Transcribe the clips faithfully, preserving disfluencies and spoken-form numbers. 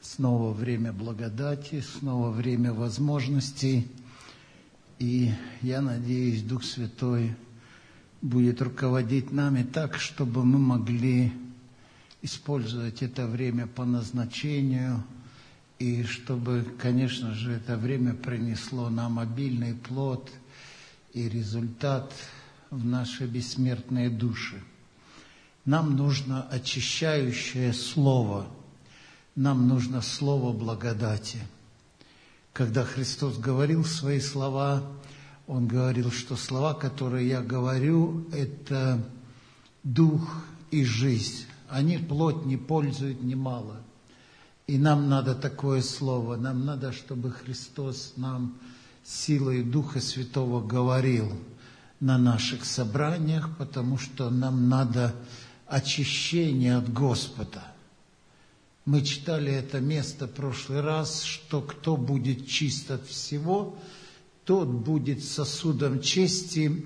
Снова время благодати, снова время возможностей. И я надеюсь, Дух Святой будет руководить нами так, чтобы мы могли использовать это время по назначению, и чтобы, конечно же, это время принесло нам обильный плод и результат в наши бессмертные души. Нам нужно очищающее слово, нам нужно слово благодати. Когда Христос говорил свои слова, Он говорил, что слова, которые я говорю, это дух и жизнь. Они плоть не пользуют немало. И нам надо такое слово. Нам надо, чтобы Христос нам силой Духа Святого говорил на наших собраниях, потому что нам надо очищение от Господа. Мы читали это место в прошлый раз, что кто будет чист от всего, тот будет сосудом чести,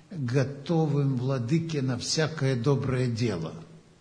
готовым владыке на всякое доброе дело.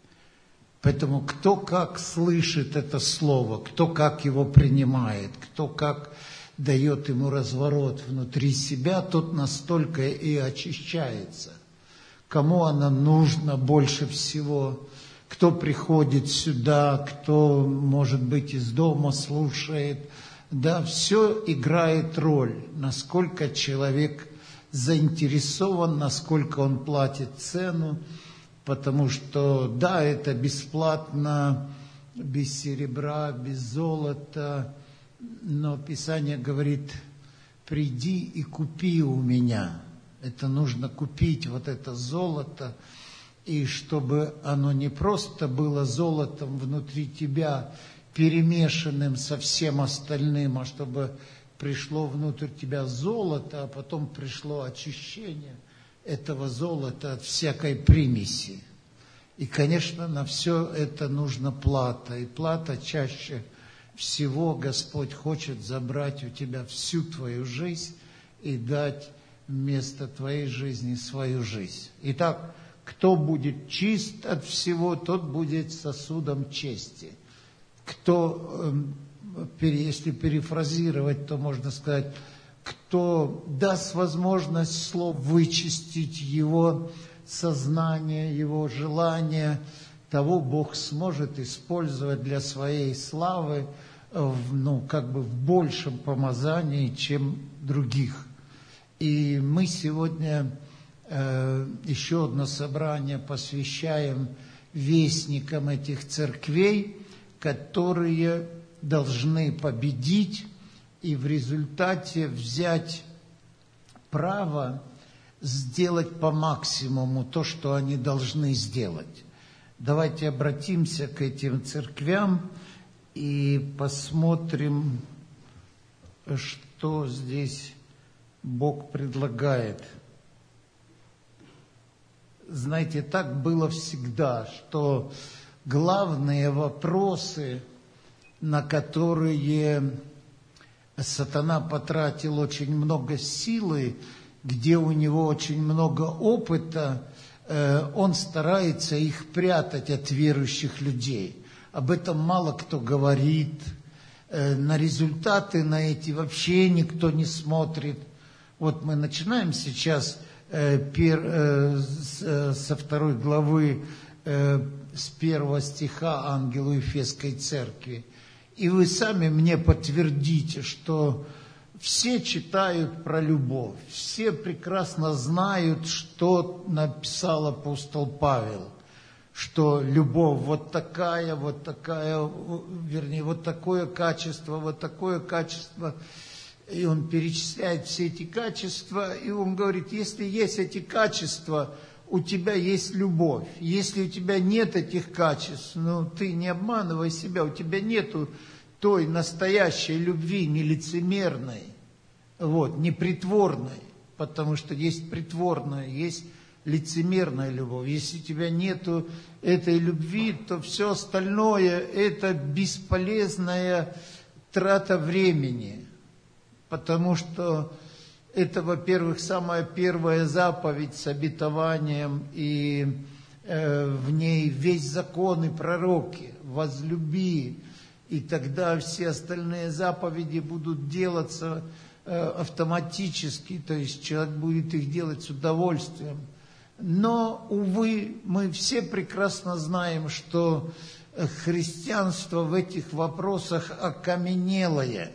Поэтому кто как слышит это слово, кто как его принимает, кто как дает ему разворот внутри себя, тот настолько и очищается. Кому оно нужно больше всего, кто приходит сюда, кто, может быть, из дома слушает. Да, все играет роль, насколько человек заинтересован, насколько он платит цену, потому что, да, это бесплатно, без серебра, без золота, но Писание говорит: приди и купи у меня. Это нужно купить, вот это золото, и чтобы оно не просто было золотом внутри тебя, перемешанным со всем остальным, а чтобы пришло внутрь тебя золото, а потом пришло очищение этого золота от всякой примеси. И, конечно, на все это нужна плата. И плата чаще всего Господь хочет забрать у тебя всю твою жизнь и дать вместо твоей жизни свою жизнь. Итак, кто будет чист от всего, тот будет сосудом чести. Кто, если перефразировать, то можно сказать, кто даст возможность слов вычистить его сознание, его желание, того Бог сможет использовать для своей славы, ну, как бы в большем помазании, чем других. И мы сегодня э, еще одно собрание посвящаем вестникам этих церквей, которые должны победить и в результате взять право сделать по максимуму то, что они должны сделать. Давайте обратимся к этим церквям и посмотрим, что здесь Бог предлагает. Знаете, так было всегда, что главные вопросы, на которые сатана потратил очень много силы, где у него очень много опыта, он старается их прятать от верующих людей. Об этом мало кто говорит. На результаты, на эти вообще никто не смотрит. Вот мы начинаем сейчас со второй главы, с первого стиха ангелу Ефесской церкви. И вы сами мне подтвердите, что все читают про любовь, все прекрасно знают, что написал апостол Павел, что любовь вот такая, вот такая, вернее, вот такое качество, вот такое качество. И он перечисляет все эти качества, и он говорит, если есть эти качества, у тебя есть любовь. Если у тебя нет этих качеств, ну, ты не обманывай себя, у тебя нету той настоящей любви, не лицемерной, вот, не притворной, потому что есть притворная, есть лицемерная любовь. Если у тебя нету этой любви, то все остальное – это бесполезная трата времени, потому что это, во-первых, самая первая заповедь с обетованием, и э, в ней весь закон и пророки. Возлюби и тогда все остальные заповеди будут делаться автоматически, то есть человек будет их делать с удовольствием. Но, увы, мы все прекрасно знаем, что христианство в этих вопросах окаменелое.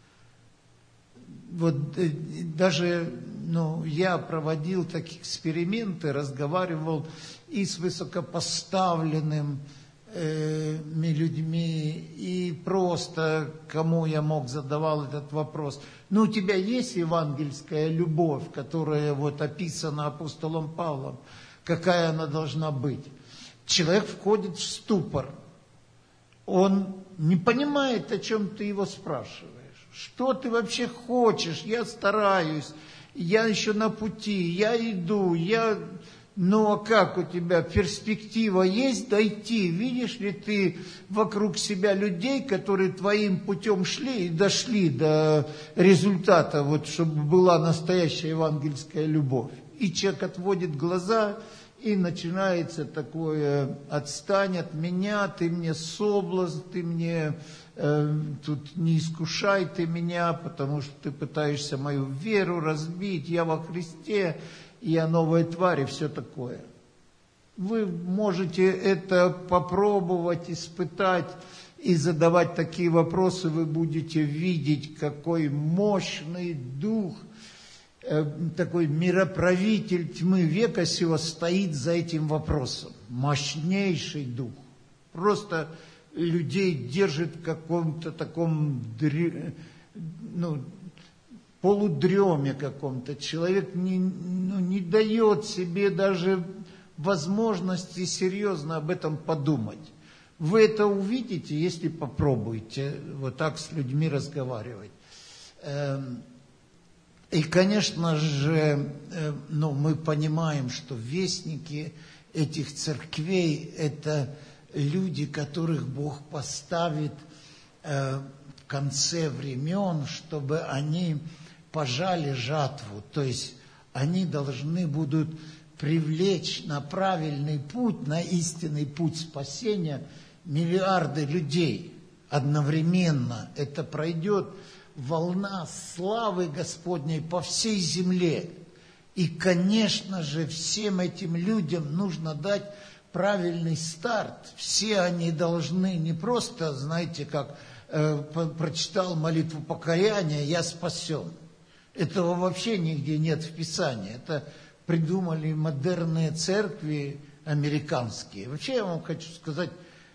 Вот даже ну, я проводил такие эксперименты, разговаривал и с высокопоставленными э, людьми, и просто кому я мог задавал этот вопрос. Ну, у тебя есть евангельская любовь, которая вот описана апостолом Павлом, какая она должна быть? Человек входит в ступор. Он не понимает, о чем ты его спрашиваешь. Что ты вообще хочешь? Я стараюсь, я еще на пути, я иду, я... Ну, а как у тебя перспектива есть дойти? Видишь ли ты вокруг себя людей, которые твоим путем шли и дошли до результата, вот, чтобы была настоящая евангельская любовь? И человек отводит глаза, и начинается такое: отстань от меня, ты мне соблазн, ты мне э, тут не искушай ты меня, потому что ты пытаешься мою веру разбить, я во Христе, я новая тварь и все такое. Вы можете это попробовать, испытать и задавать такие вопросы, вы будете видеть, какой мощный дух, э, такой мироправитель тьмы века сего стоит за этим вопросом. Мощнейший дух. Просто людей держит в каком-то таком, ну, полудреме каком-то. Человек не, ну, не дает себе даже возможности серьезно об этом подумать. Вы это увидите, если попробуете вот так с людьми разговаривать. И, конечно же, ну, мы понимаем, что вестники этих церквей – это люди, которых Бог поставит в конце времен, чтобы они пожали жатву, то есть они должны будут привлечь на правильный путь, на истинный путь спасения миллиарды людей одновременно. Это пройдет волна славы Господней по всей земле. И, конечно же, всем этим людям нужно дать правильный старт. Все они должны не просто, знаете, как э, прочитал молитву покаяния, я спасен. Этого вообще нигде нет в Писании. Это придумали модерные церкви американские. Вообще я вам хочу сказать,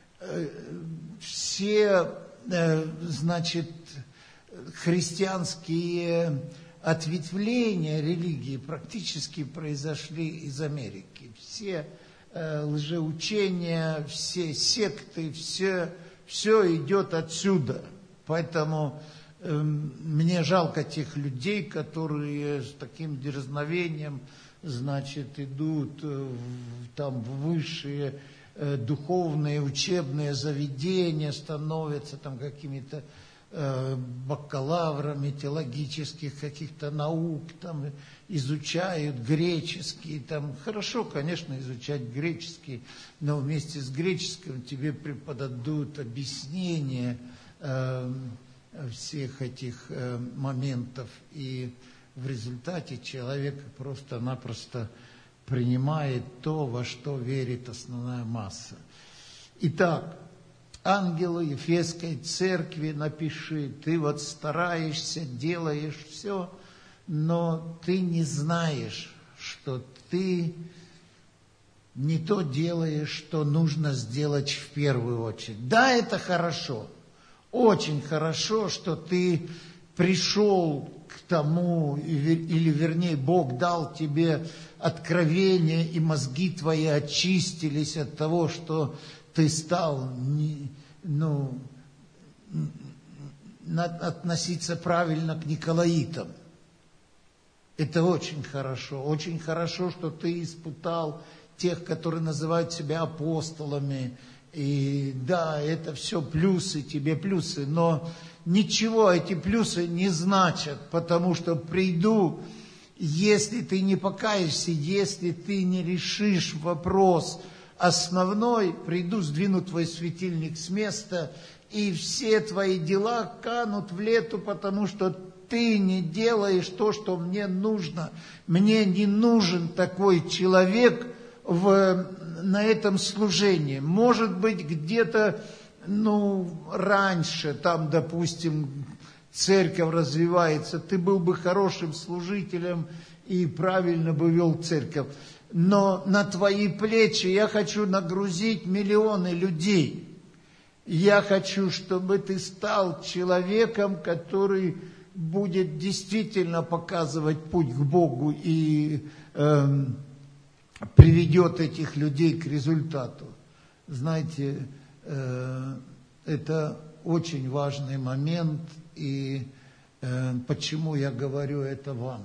все, значит, христианские ответвления религии практически произошли из Америки. Все лжеучения, все секты, все, все идет отсюда. Поэтому мне жалко тех людей, которые с таким дерзновением, значит, идут в, там в высшие э, духовные учебные заведения, становятся там какими-то э, бакалаврами теологических каких-то наук, там изучают греческий. Там хорошо, конечно, изучать греческий, но вместе с греческим тебе преподадут объяснение э, всех этих э, моментов, и в результате человек просто-напросто принимает то, во что верит основная масса. Итак, ангелу Ефесской церкви напиши: ты вот стараешься, делаешь все, но ты не знаешь, что ты не то делаешь, что нужно сделать в первую очередь. Да, это хорошо. Очень хорошо, что ты пришел к тому, или вернее Бог дал тебе откровение, и мозги твои очистились от того, что ты стал ну, относиться правильно к николаитам. Это очень хорошо. Очень хорошо, что ты испытал тех, которые называют себя апостолами. И да, это все плюсы, тебе плюсы, но ничего эти плюсы не значат, потому что приду, если ты не покаешься, если ты не решишь вопрос основной, приду, сдвину твой светильник с места, и все твои дела канут в лету, потому что ты не делаешь то, что мне нужно. Мне не нужен такой человек в, на этом служении. Может быть, где-то, ну, раньше, там, допустим, церковь развивается, ты был бы хорошим служителем и правильно бы вел церковь. Но на твои плечи я хочу нагрузить миллионы людей. Я хочу, чтобы ты стал человеком, который будет действительно показывать путь к Богу и э, приведет этих людей к результату. Знаете, э, это очень важный момент, и э, почему я говорю это вам?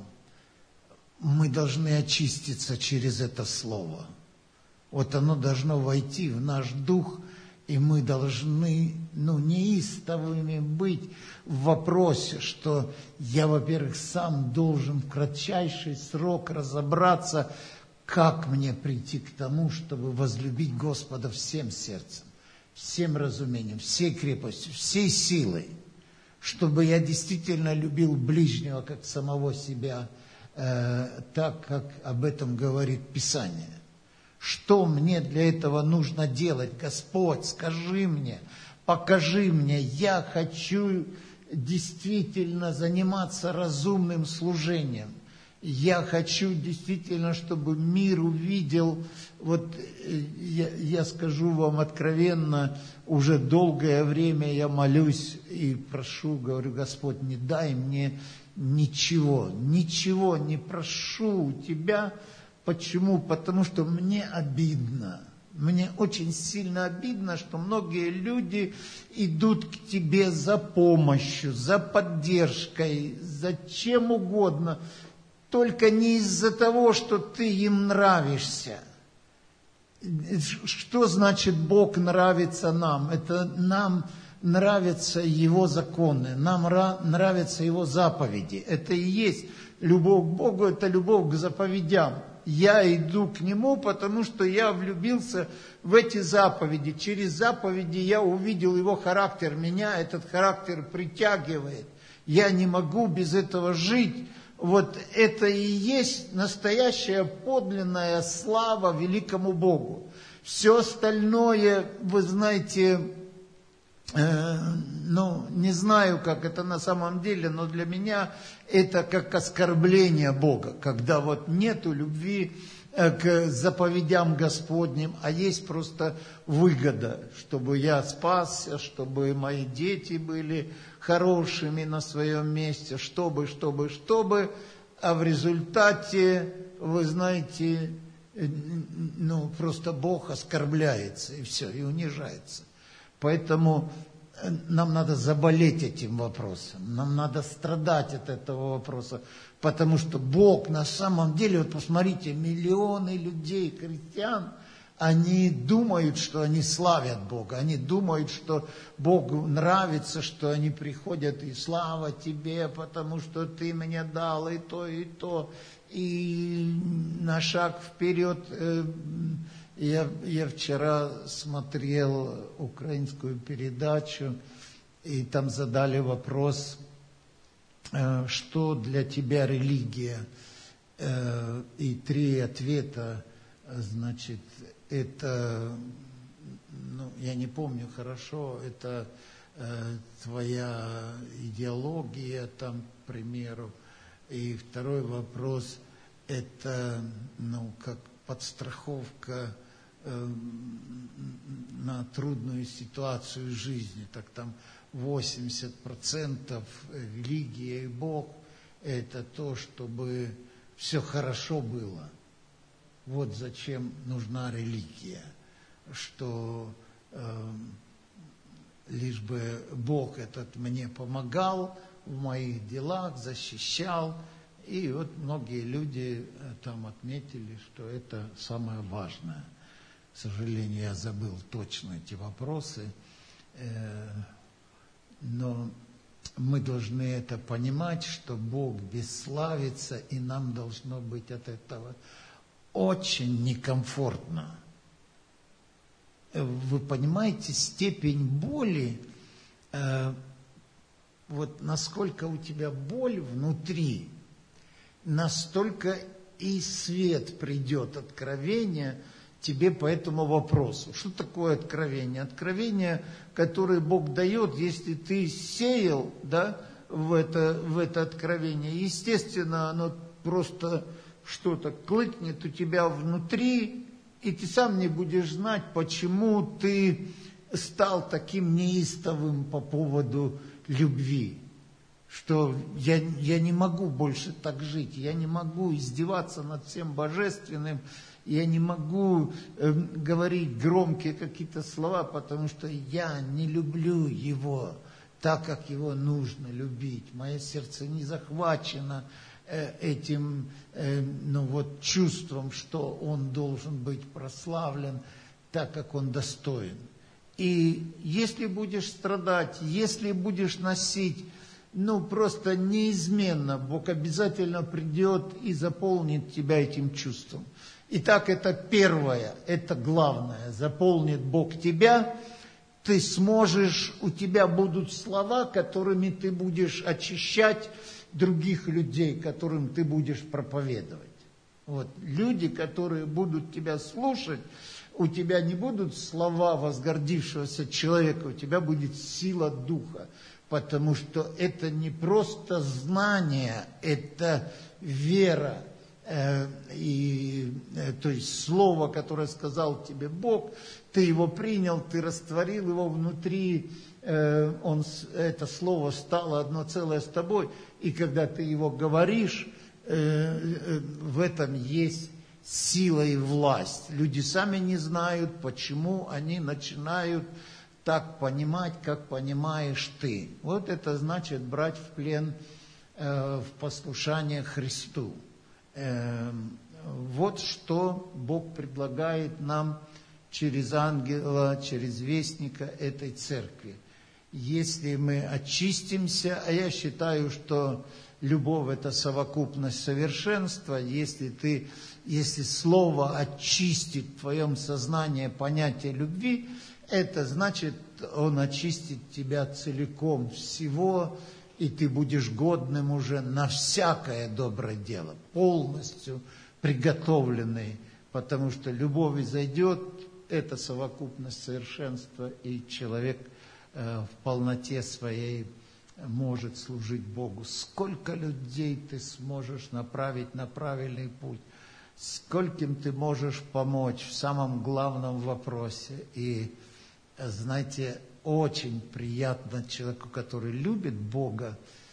Мы должны очиститься через это слово. Вот оно должно войти в наш дух, и мы должны, ну, неистовыми быть в вопросе, что я, во-первых, сам должен в кратчайший срок разобраться, как мне прийти к тому, чтобы возлюбить Господа всем сердцем, всем разумением, всей крепостью, всей силой, чтобы я действительно любил ближнего, как самого себя, э, так, как об этом говорит Писание. Что мне для этого нужно делать? Господь, скажи мне, покажи мне. Я хочу действительно заниматься разумным служением. Я хочу действительно, чтобы мир увидел, вот я, я скажу вам откровенно, уже долгое время я молюсь и прошу, говорю, Господь, не дай мне ничего, ничего не прошу у Тебя. Почему? Потому что мне обидно. Мне очень сильно обидно, что многие люди идут к тебе за помощью, за поддержкой, за чем угодно, только не из-за того, что ты им нравишься. Что значит Бог нравится нам? Это нам нравятся Его законы, нам нравятся Его заповеди. Это и есть любовь к Богу, это любовь к заповедям. Я иду к Нему, потому что я влюбился в эти заповеди. Через заповеди я увидел Его характер. Меня этот характер притягивает. Я не могу без этого жить. Вот это и есть настоящая подлинная слава великому Богу. Все остальное, вы знаете, э, ну, не знаю, как это на самом деле, но для меня это как оскорбление Бога, когда вот нету любви к заповедям Господним, а есть просто выгода, чтобы я спасся, чтобы мои дети были хорошими на своем месте, чтобы, чтобы, чтобы, а в результате, вы знаете, ну, просто Бог оскорбляется, и все, и унижается. Поэтому нам надо заболеть этим вопросом, нам надо страдать от этого вопроса, потому что Бог на самом деле, вот посмотрите, миллионы людей, христиан, они думают, что они славят Бога, они думают, что Богу нравится, что они приходят и слава Тебе, потому что Ты мне дал и то, и то, и на шаг вперед. Я, я вчера смотрел украинскую передачу, и там задали вопрос, что для тебя религия, и три ответа, значит, это, ну, я не помню хорошо, это э, твоя идеология, там, к примеру. И второй вопрос, это, ну, как подстраховка э, на трудную ситуацию жизни. Так там восемьдесят процентов религия и Бог, это то, чтобы все хорошо было. Вот зачем нужна религия, что э, лишь бы Бог этот мне помогал в моих делах, защищал. И вот многие люди там отметили, что это самое важное. К сожалению, я забыл точно эти вопросы, э, но мы должны это понимать, что Бог бесславится, и нам должно быть от этого очень некомфортно. вы понимаете степень боли, э, вот насколько у тебя боль внутри, настолько и свет придет, откровение тебе по этому вопросу. Что такое откровение? Откровение, которое Бог дает, если ты сеял, да, в это, в это откровение, естественно, оно просто что-то клыкнет у тебя внутри, и ты сам не будешь знать, почему ты стал таким неистовым по поводу любви. Что я, я не могу больше так жить, я не могу издеваться над всем божественным, я не могу э, говорить громкие какие-то слова, потому что я не люблю его так, как его нужно любить. Мое сердце не захвачено э, этим э, ну вот, чувством, что он должен быть прославлен так, как он достоин. И если будешь страдать, если будешь носить, ну просто неизменно Бог обязательно придет и заполнит тебя этим чувством. Итак, это первое, это главное. Заполнит Бог тебя, ты сможешь, у тебя будут слова, которыми ты будешь очищать других людей, которым ты будешь проповедовать. Вот. Люди, которые будут тебя слушать, у тебя не будут слова возгордившегося человека, у тебя будет сила духа. Потому что это не просто знание, это вера. Э, и, э, то есть слово, которое сказал тебе Бог, ты его принял, ты растворил его внутри, э, он, это слово стало одно целое с тобой. И когда ты его говоришь, э, э, в этом есть сила и власть. Люди сами не знают, почему они начинают так понимать, как понимаешь ты. Вот это значит брать в плен, э, в послушание Христу. Э, вот что Бог предлагает нам через ангела, через вестника этой церкви. Если мы очистимся, а я считаю, что любовь – это совокупность совершенства, если ты, если слово очистит в твоем сознании понятие любви, это значит, Он очистит тебя целиком всего, и ты будешь годным уже на всякое доброе дело, полностью приготовленный, потому что любовь изойдет, это совокупность совершенства, и человек э, в полноте своей может служить Богу. Сколько людей ты сможешь направить на правильный путь, скольким ты можешь помочь в самом главном вопросе. И знаете, очень приятно человеку, который любит Бога,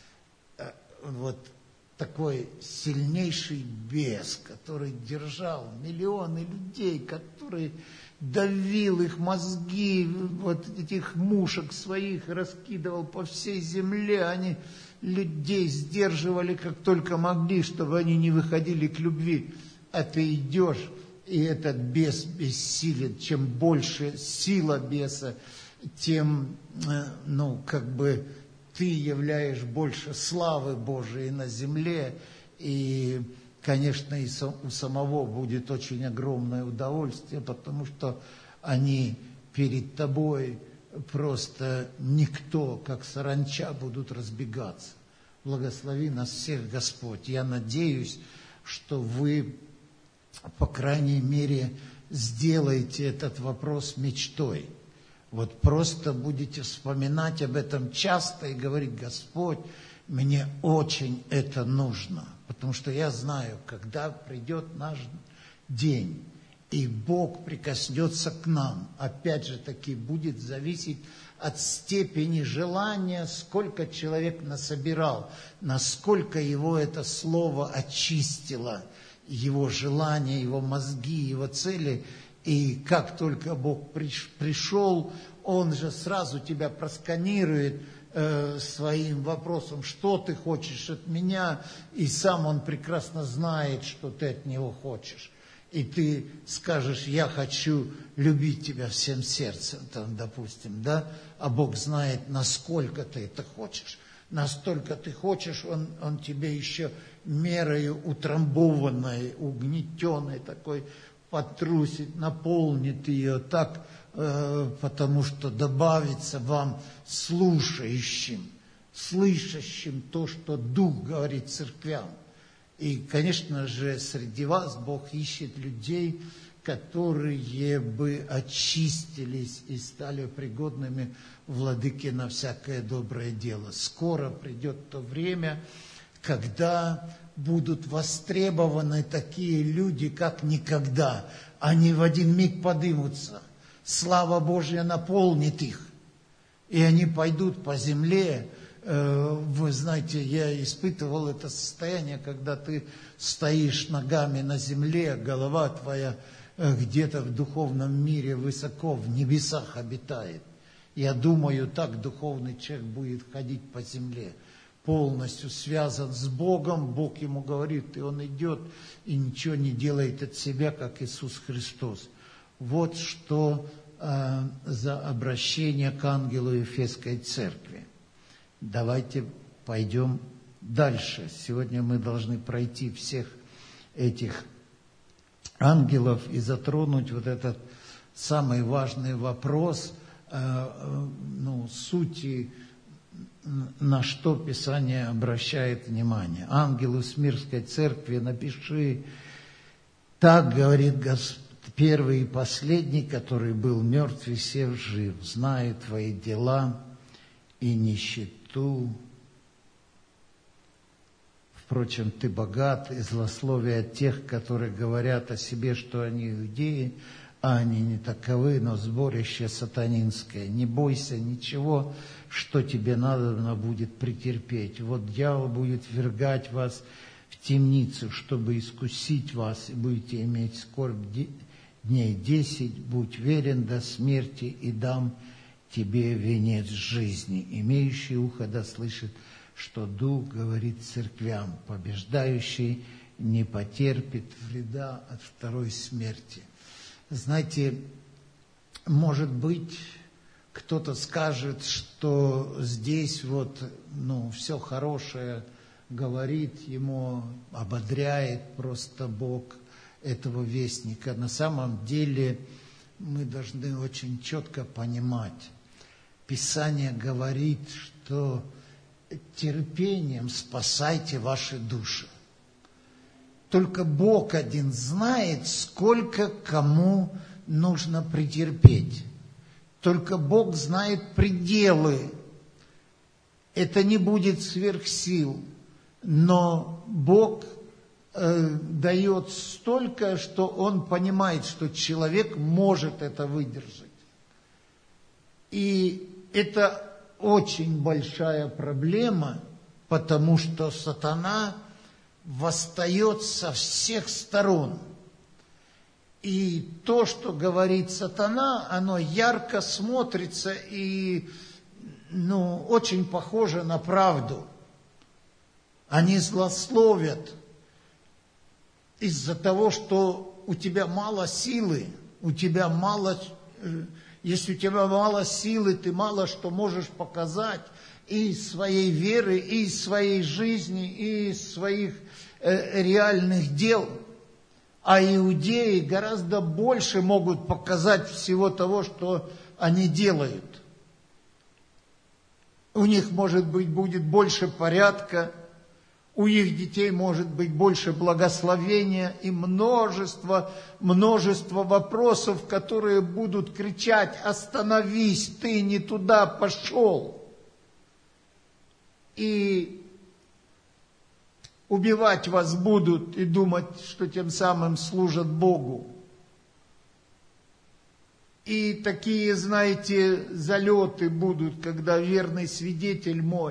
вот такой сильнейший бес, который держал миллионы людей, который давил их мозги, вот этих мушек своих раскидывал по всей земле, они людей сдерживали как только могли, чтобы они не выходили к любви. А ты идешь, и этот бес бессилен. Чем больше сила беса, тем, ну, как бы ты являешь больше славы Божией на земле. И, конечно, и у самого будет очень огромное удовольствие, потому что они перед тобой просто никто, как саранча, будут разбегаться. Благослови нас всех, Господь. Я надеюсь, что вы, по крайней мере, сделаете этот вопрос мечтой. Вот просто будете вспоминать об этом часто и говорить: Господь, мне очень это нужно. Потому что я знаю, когда придет наш день, и Бог прикоснется к нам, опять же таки будет зависеть от степени желания, сколько человек насобирал, насколько его это слово очистило, его желания, его мозги, его цели. И как только Бог пришел, Он же сразу тебя просканирует э, своим вопросом, что ты хочешь от меня, и сам Он прекрасно знает, что ты от Него хочешь. И ты скажешь: я хочу любить тебя всем сердцем, там, допустим, да? А Бог знает, насколько ты это хочешь. Настолько ты хочешь, Он, он тебе еще мерою утрамбованной, угнетенной такой потрусит, наполнит ее так потому что добавится вам слушающим, слышащим то, что Дух говорит церквям. И, конечно же, среди вас Бог ищет людей, которые бы очистились и стали пригодными владыке на всякое доброе дело. Скоро придет то время, когда будут востребованы такие люди, как никогда. Они в один миг подымутся. Слава Божья наполнит их. И они пойдут по земле. Вы знаете, я испытывал это состояние, когда ты стоишь ногами на земле, голова твоя где-то в духовном мире высоко, в небесах обитает. Я думаю, так духовный человек будет ходить по земле, полностью связан с Богом. Бог ему говорит, и он идет, и ничего не делает от себя, как Иисус Христос. Вот что э, за обращение к ангелу Ефесской церкви. Давайте пойдем дальше. Сегодня мы должны пройти всех этих ангелов и затронуть вот этот самый важный вопрос, э, ну, сути, на что Писание обращает внимание. Ангелу Смирской церкви напиши: так говорит Господь, первый и последний, который был мертв и сев жив, знает твои дела и нищету. Впрочем, ты богат, и злословие от тех, которые говорят о себе, что они иудеи, а они не таковы, но сборище сатанинское. Не бойся ничего, что тебе надо будет претерпеть. Вот дьявол будет ввергать вас в темницу, чтобы искусить вас, и будете иметь скорбь дней десять. Будь верен до смерти, и дам тебе венец жизни. Имеющий ухо да слышит, что Дух говорит церквям: побеждающий не потерпит вреда от второй смерти. Знаете, может быть, кто-то скажет, что здесь вот, ну, все хорошее говорит ему, ободряет просто Бог этого вестника. На самом деле мы должны очень четко понимать, Писание говорит, что терпением спасайте ваши души. Только Бог один знает, сколько кому нужно претерпеть. Только Бог знает пределы. Это не будет сверх сил, но Бог э, дает столько, что Он понимает, что человек может это выдержать. И это очень большая проблема, потому что сатана восстает со всех сторон. И то, что говорит сатана, оно ярко смотрится и, ну, очень похоже на правду. Они злословят из-за того, что у тебя мало силы, у тебя мало... Если у тебя мало силы, ты мало что можешь показать и из своей веры, и из своей жизни, и из своих э, реальных дел. А иудеи гораздо больше могут показать всего того, что они делают. У них, может быть, будет больше порядка, у их детей может быть больше благословения и множество, множество вопросов, которые будут кричать: остановись, ты не туда пошел. И убивать вас будут и думать, что тем самым служат Богу. И такие, знаете, залеты будут, когда верный свидетель мой: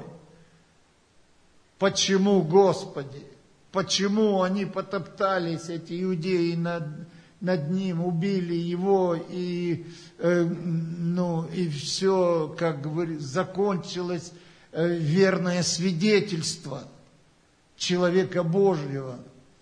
почему, Господи, почему они потоптались, эти иудеи, над, над ним, убили его, и, э, ну, и все, как говорится, закончилось э, верное свидетельство человека Божьего.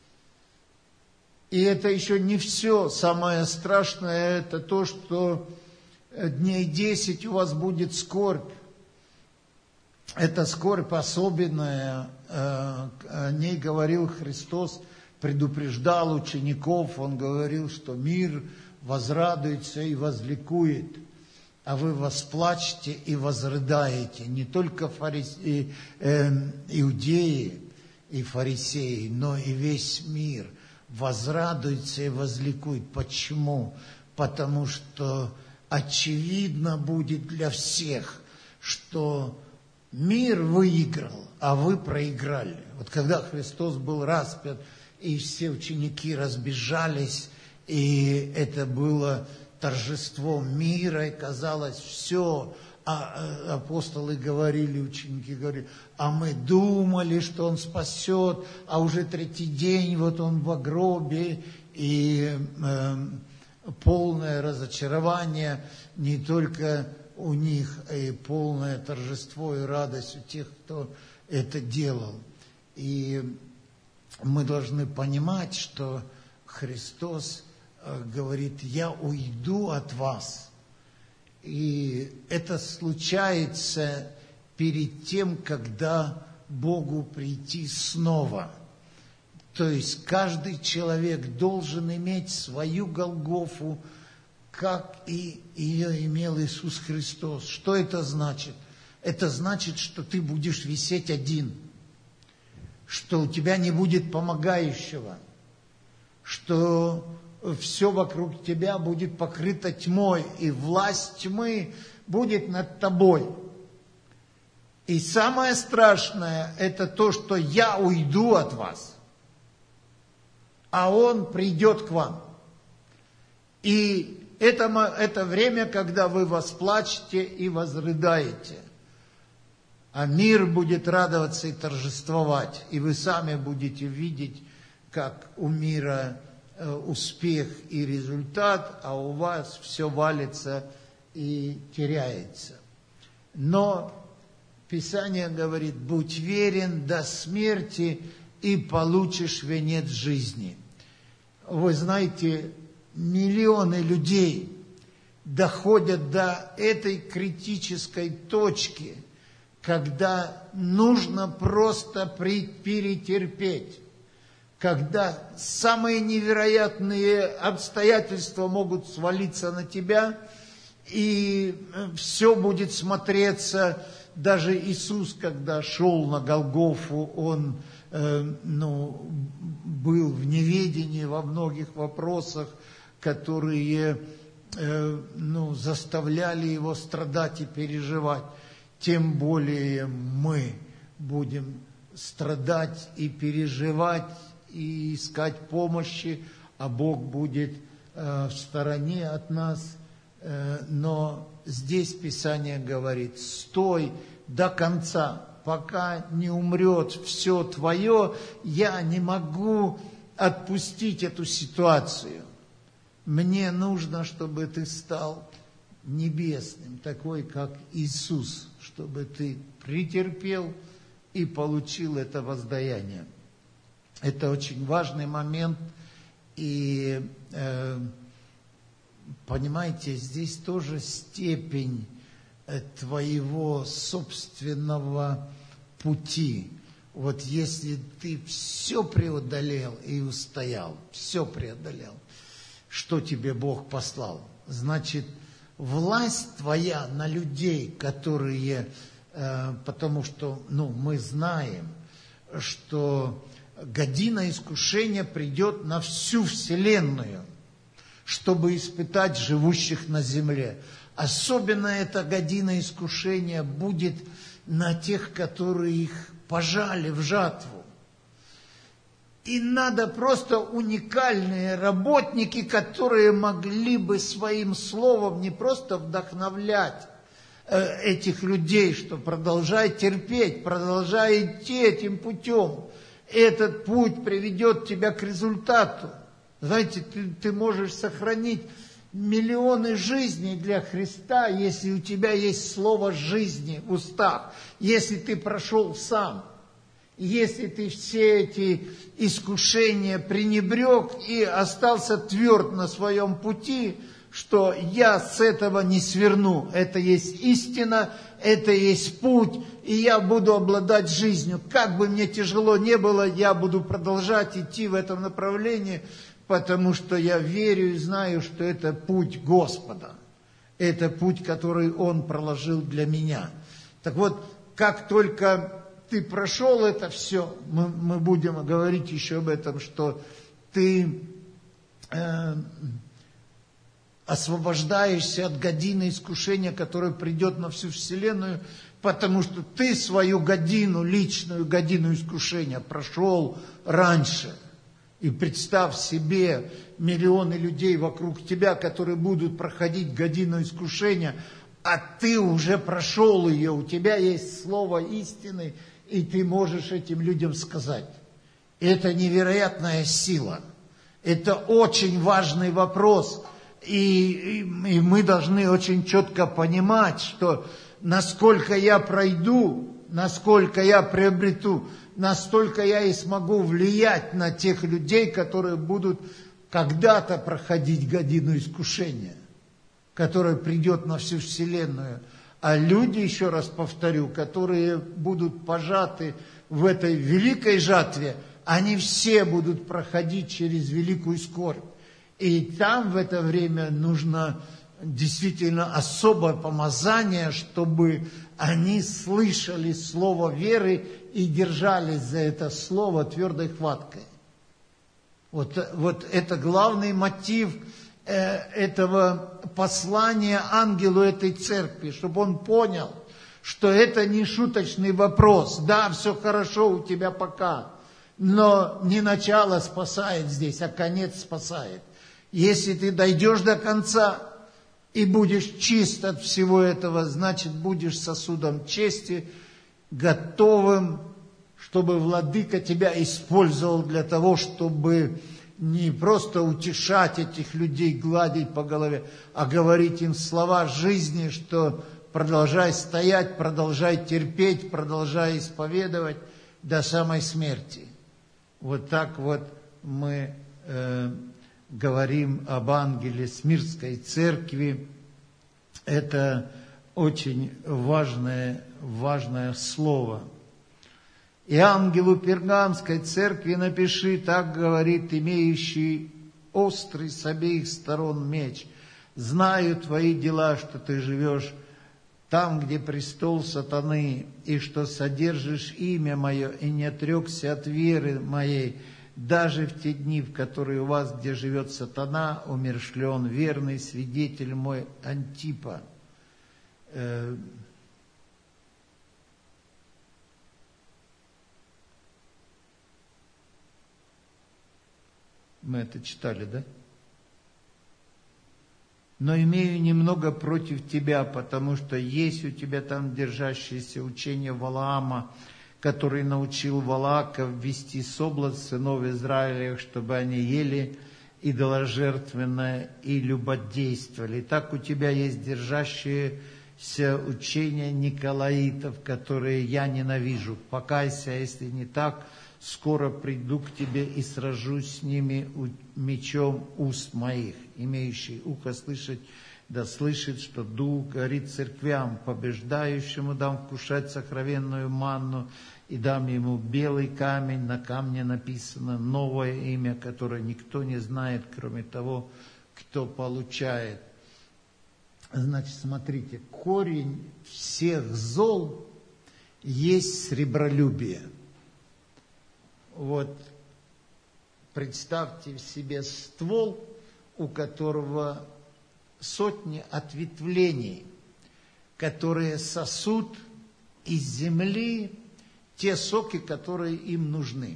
И это еще не все. Самое страшное — это то, что дней десять у вас будет скорбь. Это скорбь особенная, о ней говорил Христос, предупреждал учеников, Он говорил, что мир возрадуется и возликует, а вы восплачете и возрыдаете. Не только фарисе... э, иудеи и фарисеи, но и весь мир возрадуется и возликует. Почему? Потому что очевидно будет для всех, что мир выиграл, а вы проиграли. Вот когда Христос был распят, и все ученики разбежались, и это было торжеством мира, и казалось, все, а апостолы говорили, ученики говорили, а мы думали, что Он спасет, а уже третий день, вот Он в гробе, и э, полное разочарование не только у них, и полное торжество и радость у тех, кто это делал. И мы должны понимать, что Христос говорит, я уйду от вас. И это случается перед тем, когда Богу прийти снова. То есть каждый человек должен иметь свою Голгофу, как и ее имел Иисус Христос. Что это значит? Это значит, что ты будешь висеть один, что у тебя не будет помогающего, что все вокруг тебя будет покрыто тьмой, и власть тьмы будет над тобой. И самое страшное, это то, что я уйду от вас, а Он придет к вам. И это, это время, когда вы восплачете и возрыдаете, а мир будет радоваться и торжествовать, и вы сами будете видеть, как у мира успех и результат, а у вас все валится и теряется. Но Писание говорит, будь верен до смерти и получишь венец жизни. Вы знаете, миллионы людей доходят до этой критической точки, когда нужно просто перетерпеть, когда самые невероятные обстоятельства могут свалиться на тебя, и все будет смотреться. Даже Иисус, когда шел на Голгофу, Он э, ну, был в неведении во многих вопросах, которые э, ну, заставляли Его страдать и переживать. Тем более мы будем страдать и переживать, и искать помощи, а Бог будет э, в стороне от нас. Э, но здесь Писание говорит, стой до конца, пока не умрет все твое, я не могу отпустить эту ситуацию. Мне нужно, чтобы ты стал небесным, такой, как Иисус, чтобы ты претерпел и получил это воздаяние. Это очень важный момент, и э, понимаете, здесь тоже степень твоего собственного пути. Вот если ты все преодолел и устоял, все преодолел, что тебе Бог послал, значит, власть твоя на людей, которые, э, потому что, ну, мы знаем, что година искушения придет на всю вселенную, чтобы испытать живущих на земле. Особенно эта година искушения будет на тех, которые их пожали в жатву. И надо просто уникальные работники, которые могли бы своим словом не просто вдохновлять э, этих людей, что продолжай терпеть, продолжай идти этим путем. Этот путь приведет тебя к результату. Знаете, ты, ты можешь сохранить миллионы жизней для Христа, если у тебя есть слово жизни в устах, если ты прошел сам, если ты все эти искушения пренебрег и остался тверд на своем пути, что я с этого не сверну, это есть истина, это есть путь, и я буду обладать жизнью. Как бы мне тяжело не было, я буду продолжать идти в этом направлении, потому что я верю и знаю, что это путь Господа. Это путь, который Он проложил для меня. Так вот, как только ты прошел это все, мы, мы будем говорить еще об этом, что ты э, освобождаешься от годины искушения, которое придет на всю вселенную, потому что ты свою годину, личную годину искушения прошел раньше. И представь себе миллионы людей вокруг тебя, которые будут проходить годину искушения, а ты уже прошел ее, у тебя есть слово истины, и ты можешь этим людям сказать. Это невероятная сила. Это очень важный вопрос. И, и, и мы должны очень четко понимать, что насколько я пройду, насколько я приобрету, настолько я и смогу влиять на тех людей, которые будут когда-то проходить годину искушения, которая придет на всю вселенную. А люди, еще раз повторю, которые будут пожаты в этой великой жатве, они все будут проходить через великую скорбь. И там в это время нужно действительно особое помазание, чтобы они слышали слово веры и держались за это слово твердой хваткой. Вот, вот это главный мотив э, этого послания ангелу этой церкви, чтобы он понял, что это не шуточный вопрос. Да, все хорошо у тебя пока, но не начало спасает здесь, а конец спасает. Если ты дойдешь до конца и будешь чист от всего этого, значит, будешь сосудом чести, готовым, чтобы Владыка тебя использовал для того, чтобы не просто утешать этих людей, гладить по голове, а говорить им слова жизни, что продолжай стоять, продолжай терпеть, продолжай исповедовать до самой смерти. Вот так вот мы э, говорим об ангеле Смирнской церкви. Это очень важное, важное слово. И ангелу Пергамской церкви напиши, так говорит имеющий острый с обеих сторон меч. Знаю твои дела, что ты живешь там, где престол сатаны, и что содержишь имя мое, и не отрекся от веры моей, даже в те дни, в которые у вас, где живет сатана, умершлен верный свидетель мой Антипа. Мы это читали, да? Но имею немного против тебя, потому что есть у тебя там держащееся учение Валаама, который научил Валаака ввести соблазн сынов Израилевых, чтобы они ели идоложертвенное и любодействовали. Так у тебя есть держащееся учение Николаитов, которые я ненавижу. Покайся, если не так, скоро приду к тебе и сражусь с ними мечом уст моих. Имеющий ухо слышать, да слышит, что Дух говорит церквям, побеждающему дам вкушать сокровенную манну, и дам ему белый камень, на камне написано новое имя, которое никто не знает, кроме того, кто получает. Значит, смотрите, корень всех зол есть сребролюбие. Вот представьте себе ствол, у которого сотни ответвлений, которые сосут из земли те соки, которые им нужны.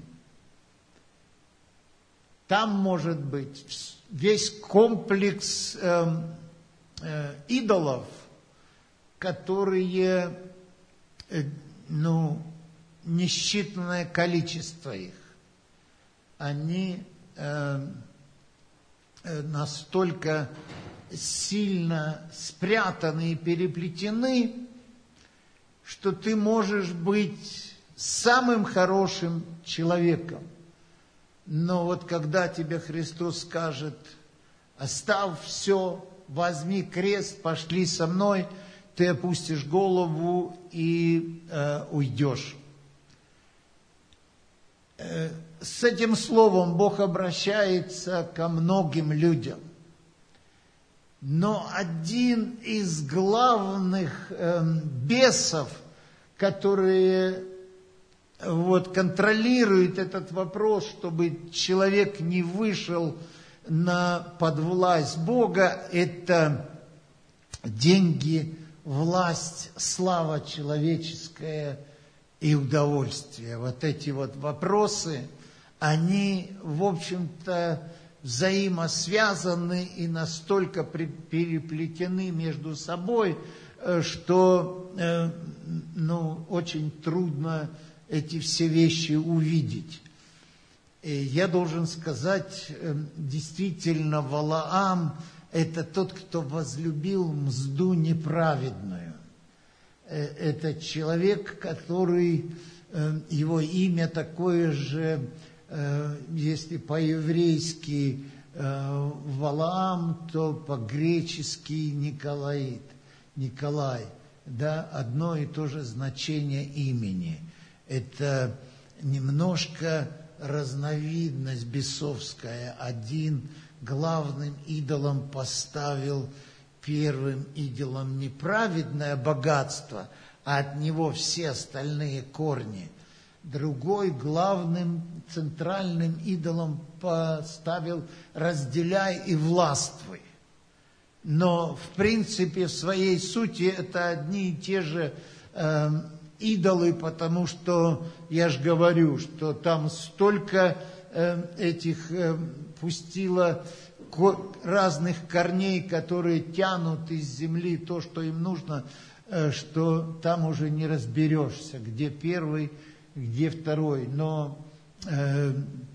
Там может быть весь комплекс э, э, идолов, которые, э, ну, несчитанное количество их. Они э, э, настолько сильно спрятаны и переплетены, что ты можешь быть самым хорошим человеком. Но вот когда тебе Христос скажет: оставь все, возьми крест, пошли со мной, ты опустишь голову и э, уйдешь. Э, с этим словом Бог обращается ко многим людям. Но один из главных э, бесов, которые вот, контролируют этот вопрос, чтобы человек не вышел на подвласть Бога, это деньги, власть, слава человеческая и удовольствие. Вот эти вот вопросы, они, в общем-то, взаимосвязаны и настолько переплетены между собой, что ну, очень трудно эти все вещи увидеть. И я должен сказать, действительно, Валаам – это тот, кто возлюбил мзду неправедную. Это человек, который, его имя такое же, если по-еврейски Валаам, то по-гречески Николаид, Николай, да, одно и то же значение имени. Это немножко разновидность бесовская. Один главным идолом поставил первым идолом неправедное богатство, а от него все остальные корни. Другой главным центральным идолом поставил «разделяй и властвуй». Но в принципе в своей сути это одни и те же э, идолы, потому что я же говорю, что там столько э, этих э, пустило ко- разных корней, которые тянут из земли то, что им нужно, э, что там уже не разберешься, где первый, где второй. Но, э,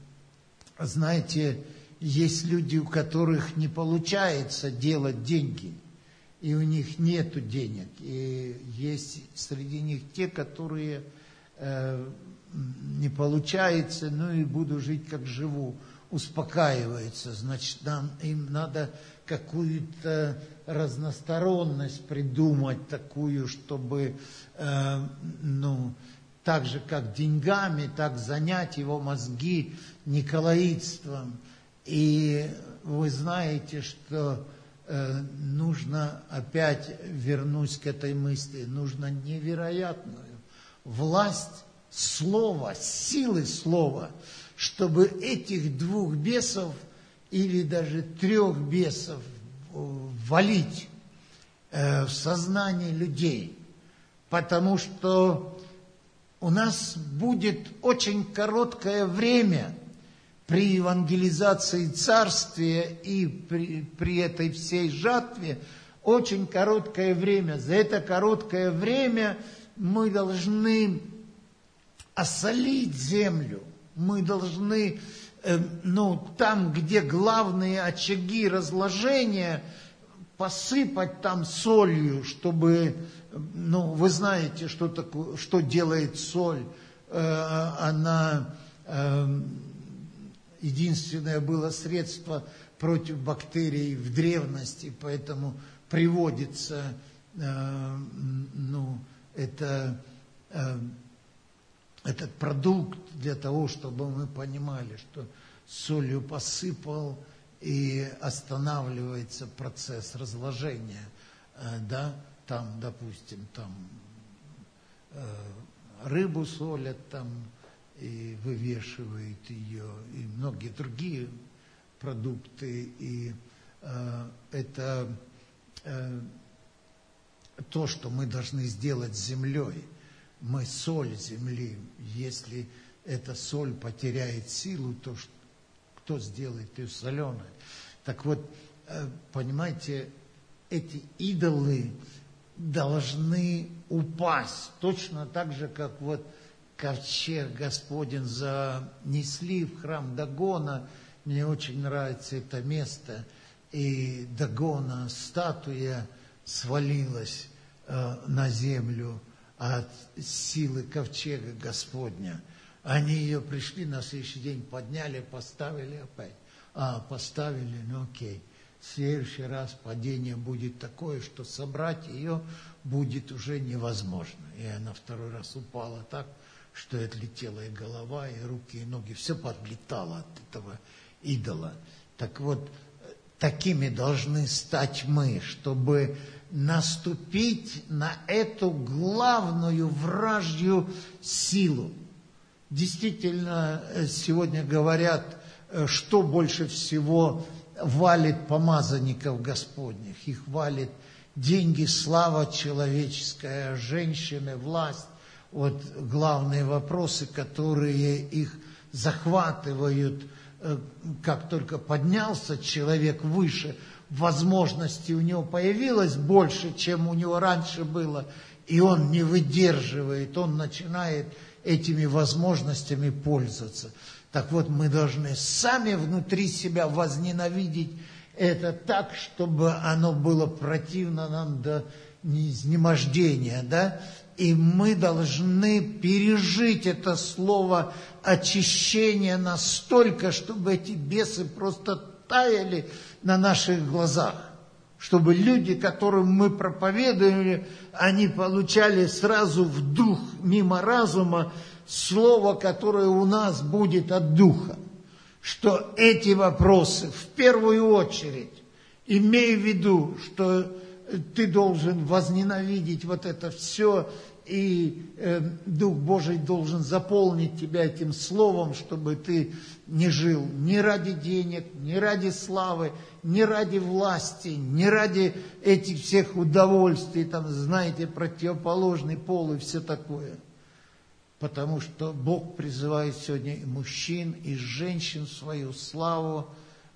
знаете, есть люди, у которых не получается делать деньги, и у них нету денег. И есть среди них те, которые э, не получается, ну и буду жить, как живу, успокаиваются. Значит, нам, им надо какую-то разносторонность придумать такую, чтобы, э, ну, так же, как деньгами, так занять его мозги николаидством. И вы знаете, что э, нужно, опять вернусь к этой мысли, нужно невероятную власть слова, силы слова, чтобы этих двух бесов или даже трех бесов валить э, в сознание людей. Потому что у нас будет очень короткое время при евангелизации царствия и при, при этой всей жатве, очень короткое время. За это короткое время мы должны осолить землю. Мы должны, э, ну, там, где главные очаги разложения, посыпать там солью, чтобы, ну, вы знаете, что такое, что делает соль. Э, она... Э, Единственное было средство против бактерий в древности, поэтому приводится, э, ну, это, э, этот продукт для того, чтобы мы понимали, что солью посыпал и останавливается процесс разложения, э, да, там, допустим, там э, рыбу солят, там, и вывешивает ее, и многие другие продукты. И э, это э, то, что мы должны сделать с землей. Мы соль земли. Если эта соль потеряет силу, то что, кто сделает ее соленой? Так вот, э, понимаете, эти идолы должны упасть. Точно так же, как вот ковчег Господень занесли в храм Дагона. Мне очень нравится это место. И Дагона, статуя, свалилась э, на землю от силы ковчега Господня. Они ее пришли на следующий день, подняли, поставили опять. А, поставили, ну окей. в следующий раз падение будет такое, что собрать ее будет уже невозможно. И она второй раз упала так, что и отлетела и голова, и руки, и ноги, все подлетало от этого идола. Так вот, такими должны стать мы, чтобы наступить на эту главную вражью силу. Действительно, сегодня говорят, что больше всего валит помазанников Господних. Их валит деньги, слава человеческая, женщины, власть. Вот главные вопросы, которые их захватывают. Как только поднялся человек выше, возможностей у него появилось больше, чем у него раньше было, и он не выдерживает, он начинает этими возможностями пользоваться. Так вот, мы должны сами внутри себя возненавидеть это так, чтобы оно было противно нам до изнемождения, да? И мы должны пережить это слово очищения настолько, чтобы эти бесы просто таяли на наших глазах. Чтобы люди, которым мы проповедуем, они получали сразу в дух, мимо разума, слово, которое у нас будет от духа. Что эти вопросы в первую очередь, имей в виду, что ты должен возненавидеть вот это все, и э, Дух Божий должен заполнить тебя этим словом, чтобы ты не жил ни ради денег, ни ради славы, ни ради власти, ни ради этих всех удовольствий, там, знаете, противоположный пол и все такое. Потому что Бог призывает сегодня и мужчин, и женщин в свою славу,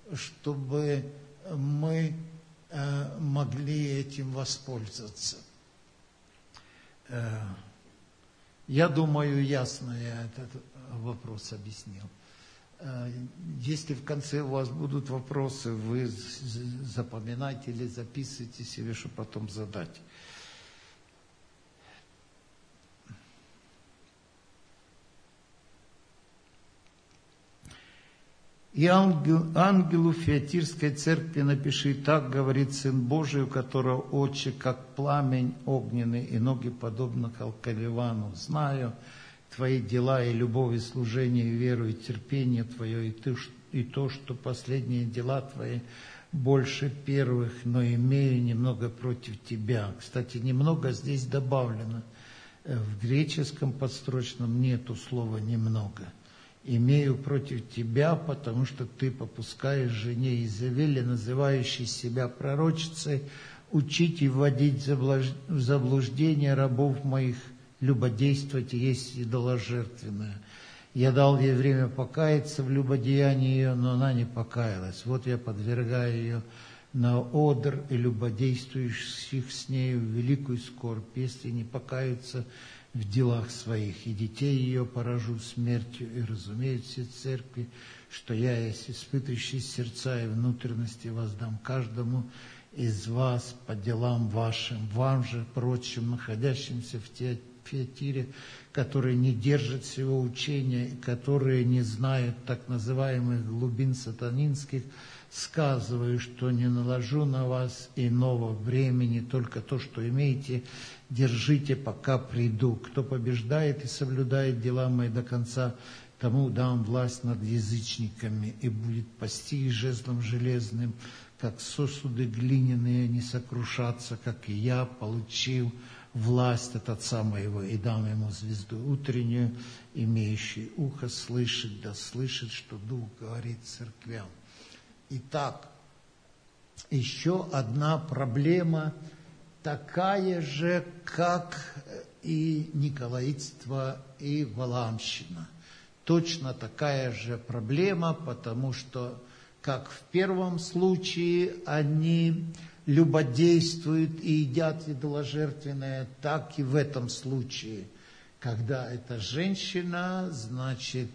чтобы мы э, могли этим воспользоваться. Э, я думаю, ясно я этот вопрос объяснил. Э, если в конце у вас будут вопросы, вы запоминайте или записывайте себе, чтобы потом задать. И ангел, ангелу Фиатирской церкви напиши: так говорит Сын Божий, у которого очи, как пламень огненный, и ноги, подобно Халкаливану. Знаю твои дела и любовь, и служение, и веру, и терпение твое, и, ты, и то, что последние дела твои больше первых, но имею немного против тебя. Кстати, немного здесь добавлено. В греческом подстрочном нету слова «немного». Имею против тебя, потому что ты попускаешь жене Изавели, называющей себя пророчицей, учить и вводить в заблуждение рабов моих, любодействовать и есть идоложертвенное. Я дал ей время покаяться в любодеянии ее, но она не покаялась. Вот я подвергаю ее на одр и любодействующих с нею в великую скорбь, если не покаются в делах своих, и детей ее поражу смертью, и разумеют все церкви, что я есть испытывающий сердца и внутренности, воздам каждому из вас по делам вашим, вам же, прочим, находящимся в Фиатире, которые не держат всего учения, которые не знают так называемых глубин сатанинских, сказываю, что не наложу на вас иного времени, только то, что имеете, держите, пока приду. Кто побеждает и соблюдает дела мои до конца, тому дам власть над язычниками, и будет пасти их жезлом железным, как сосуды глиняные не сокрушатся, как и я получил власть от Отца моего, и дам ему звезду утреннюю, имеющий ухо слышать, да слышит, что Дух говорит церквям. Итак, еще одна проблема, такая же, как и николаитство, и валаамщина. Точно такая же проблема, потому что, как в первом случае они любодействуют и едят идоложертвенное, так и в этом случае, когда эта женщина, значит,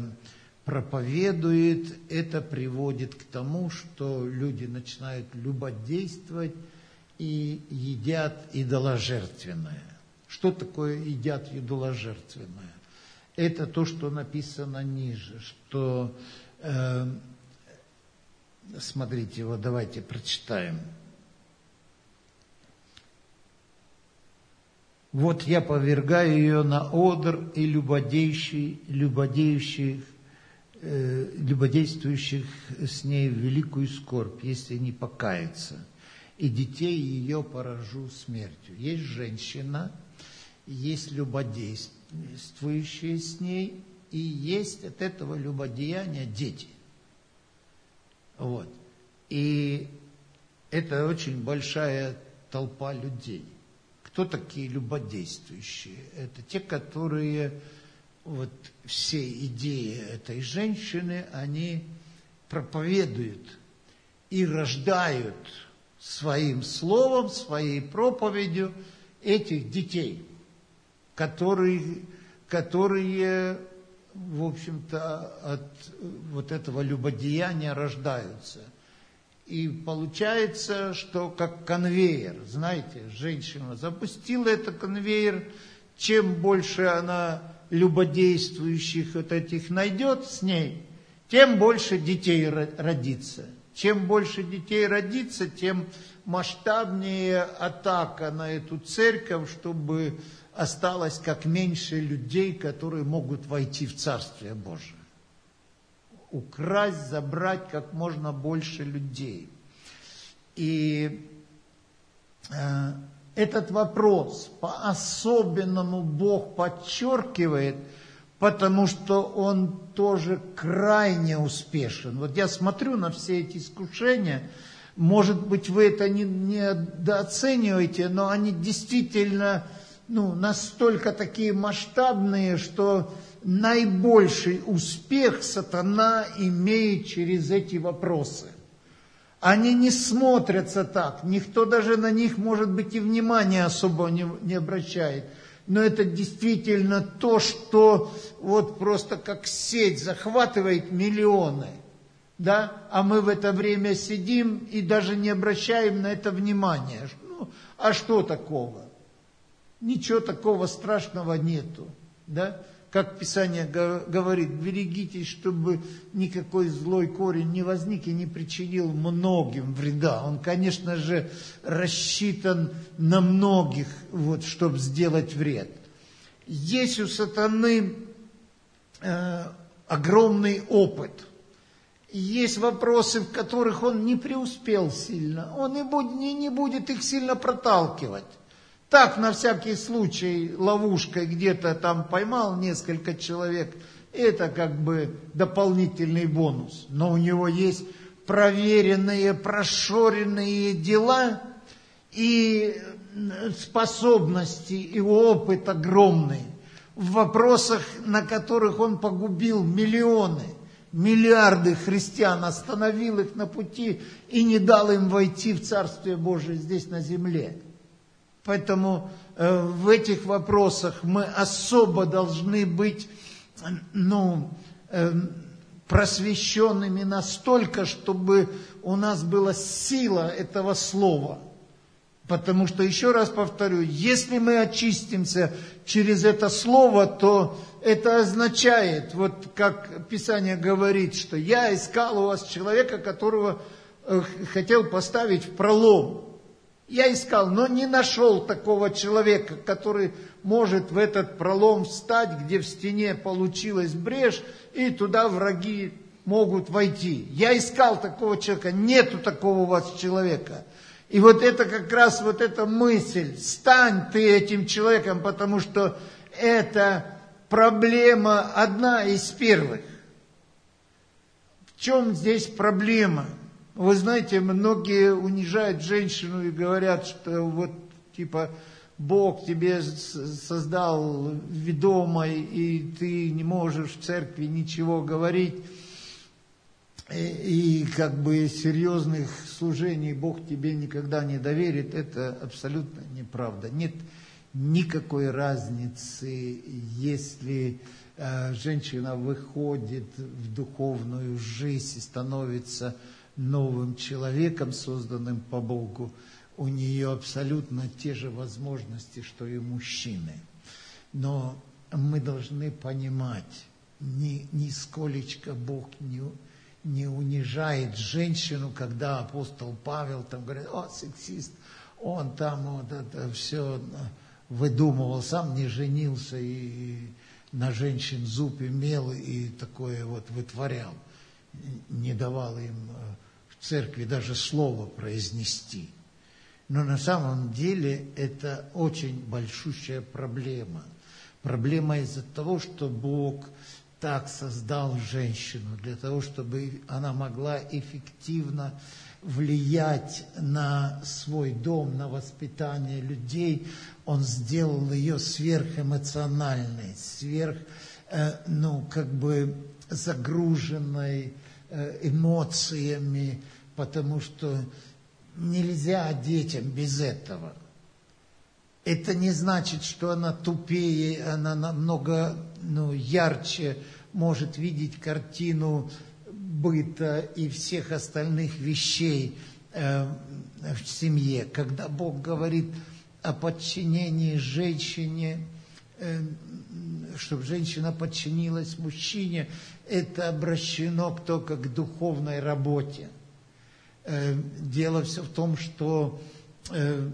проповедует, это приводит к тому, что люди начинают любодействовать и едят идоложертвенное. Что такое едят идоложертвенное? Это то, что написано ниже, что э, Смотрите, вот давайте прочитаем. Вот я повергаю ее на одр и любодействующих, любодеющих, э, любодействующих с ней в великую скорбь, если не покается. И детей ее поражу смертью. Есть женщина, есть любодействующие с ней, и есть от этого любодеяния дети. Вот. И это очень большая толпа людей. Кто такие любодействующие? Это те, которые вот все идеи этой женщины, они проповедуют и рождают своим словом, своей проповедью этих детей, которые, которые в общем-то, от вот этого любодеяния рождаются. И получается, что как конвейер, знаете, женщина запустила этот конвейер, чем больше она любодействующих вот этих найдет с ней, тем больше детей родится. Чем больше детей родится, тем масштабнее атака на эту церковь, чтобы осталось как меньше людей, которые могут войти в Царствие Божие. Украсть, забрать как можно больше людей. И э, этот вопрос по-особенному Бог подчеркивает, потому что он тоже крайне успешен. Вот я смотрю на все эти искушения, может быть, вы это не, не недооцениваете, но они действительно ну, настолько такие масштабные, что наибольший успех сатана имеет через эти вопросы. Они не смотрятся так, никто даже на них, может быть, и внимания особо не, не обращает. Но это действительно то, что вот просто как сеть захватывает миллионы. Да? А мы в это время сидим и даже не обращаем на это внимания. Ну, а что такого? Ничего такого страшного нету. Да? Как Писание говорит, берегитесь, чтобы никакой злой корень не возник и не причинил многим вреда. Он, конечно же, рассчитан на многих, вот, чтобы сделать вред. Есть у сатаны э, огромный опыт. Есть вопросы, в которых он не преуспел сильно. Он не будет, не, не будет их сильно проталкивать. Так, на всякий случай, ловушкой где-то там поймал несколько человек, это как бы дополнительный бонус. Но у него есть проверенные, прошоренные дела и способности, и опыт огромный в вопросах, на которых он погубил миллионы, миллиарды христиан, остановил их на пути и не дал им войти в Царствие Божие здесь на земле. Поэтому э, в этих вопросах мы особо должны быть ну, э, просвещенными настолько, чтобы у нас была сила этого слова. Потому что, еще раз повторю, если мы очистимся через это слово, то это означает, вот как Писание говорит, что я искал у вас человека, которого э, хотел поставить в пролом. Я искал, но не нашел такого человека, который может в этот пролом встать, где в стене получилась брешь, и туда враги могут войти. Я искал такого человека, нету такого у вас человека. И вот это как раз вот эта мысль, стань ты этим человеком, потому что это проблема одна из первых. В чем здесь проблема? Вы знаете, многие унижают женщину и говорят, что вот типа Бог тебе создал ведомой, и ты не можешь в церкви ничего говорить, и, и как бы серьезных служений Бог тебе никогда не доверит. Это абсолютно неправда. Нет никакой разницы, если э, женщина выходит в духовную жизнь и становится новым человеком, созданным по Богу, у нее абсолютно те же возможности, что и мужчины. Но мы должны понимать, ни, нисколечко Бог не, не унижает женщину, когда апостол Павел там говорит: о, сексист, он там вот это все выдумывал, сам не женился и на женщин зуб имел и такое вот вытворял, не давал им в церкви даже слово произнести. Но на самом деле это очень большущая проблема. Проблема из-за того, что Бог так создал женщину, для того, чтобы она могла эффективно влиять на свой дом, на воспитание людей. Он сделал ее сверхэмоциональной, сверх, э, ну, как бы загруженной э, эмоциями, потому что нельзя детям без этого. Это не значит, что она тупее, она намного ну, ярче может видеть картину быта и всех остальных вещей э, в семье. Когда Бог говорит о подчинении женщине, э, чтобы женщина подчинилась мужчине, это обращено только к духовной работе. Э, дело все в том, что э,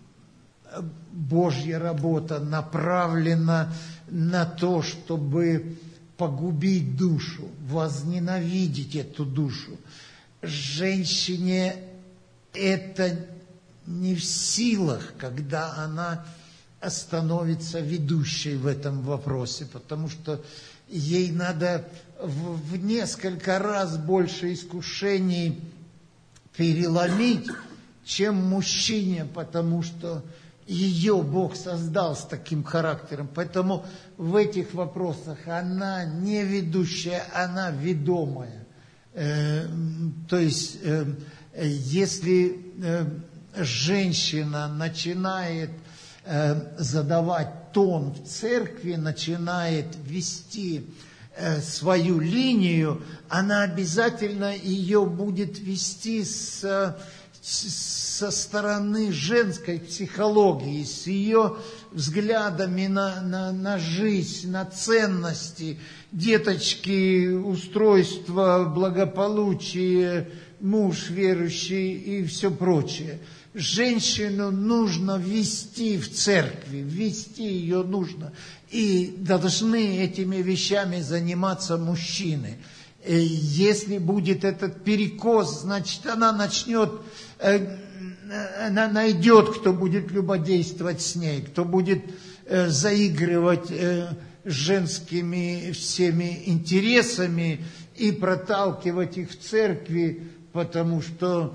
Божья работа направлена на то, чтобы погубить душу, возненавидеть эту душу. Женщине это не в силах, когда она становится ведущей в этом вопросе, потому что ей надо в, в несколько раз больше искушений переломить, чем мужчине, потому что ее Бог создал с таким характером. Поэтому в этих вопросах она не ведущая, она ведомая. Э, то есть, э, если э, женщина начинает э, задавать тон в церкви, начинает вести э, свою линию, она обязательно ее будет вести с... со стороны женской психологии, с ее взглядами на, на, на жизнь, на ценности, деточки, устройство, благополучие, муж верующий и все прочее. Женщину нужно вести в церкви, вести ее нужно. И должны этими вещами заниматься мужчины. Если будет этот перекос, значит, она начнет, она найдет, кто будет любодействовать с ней, кто будет заигрывать женскими всеми интересами и проталкивать их в церкви, потому что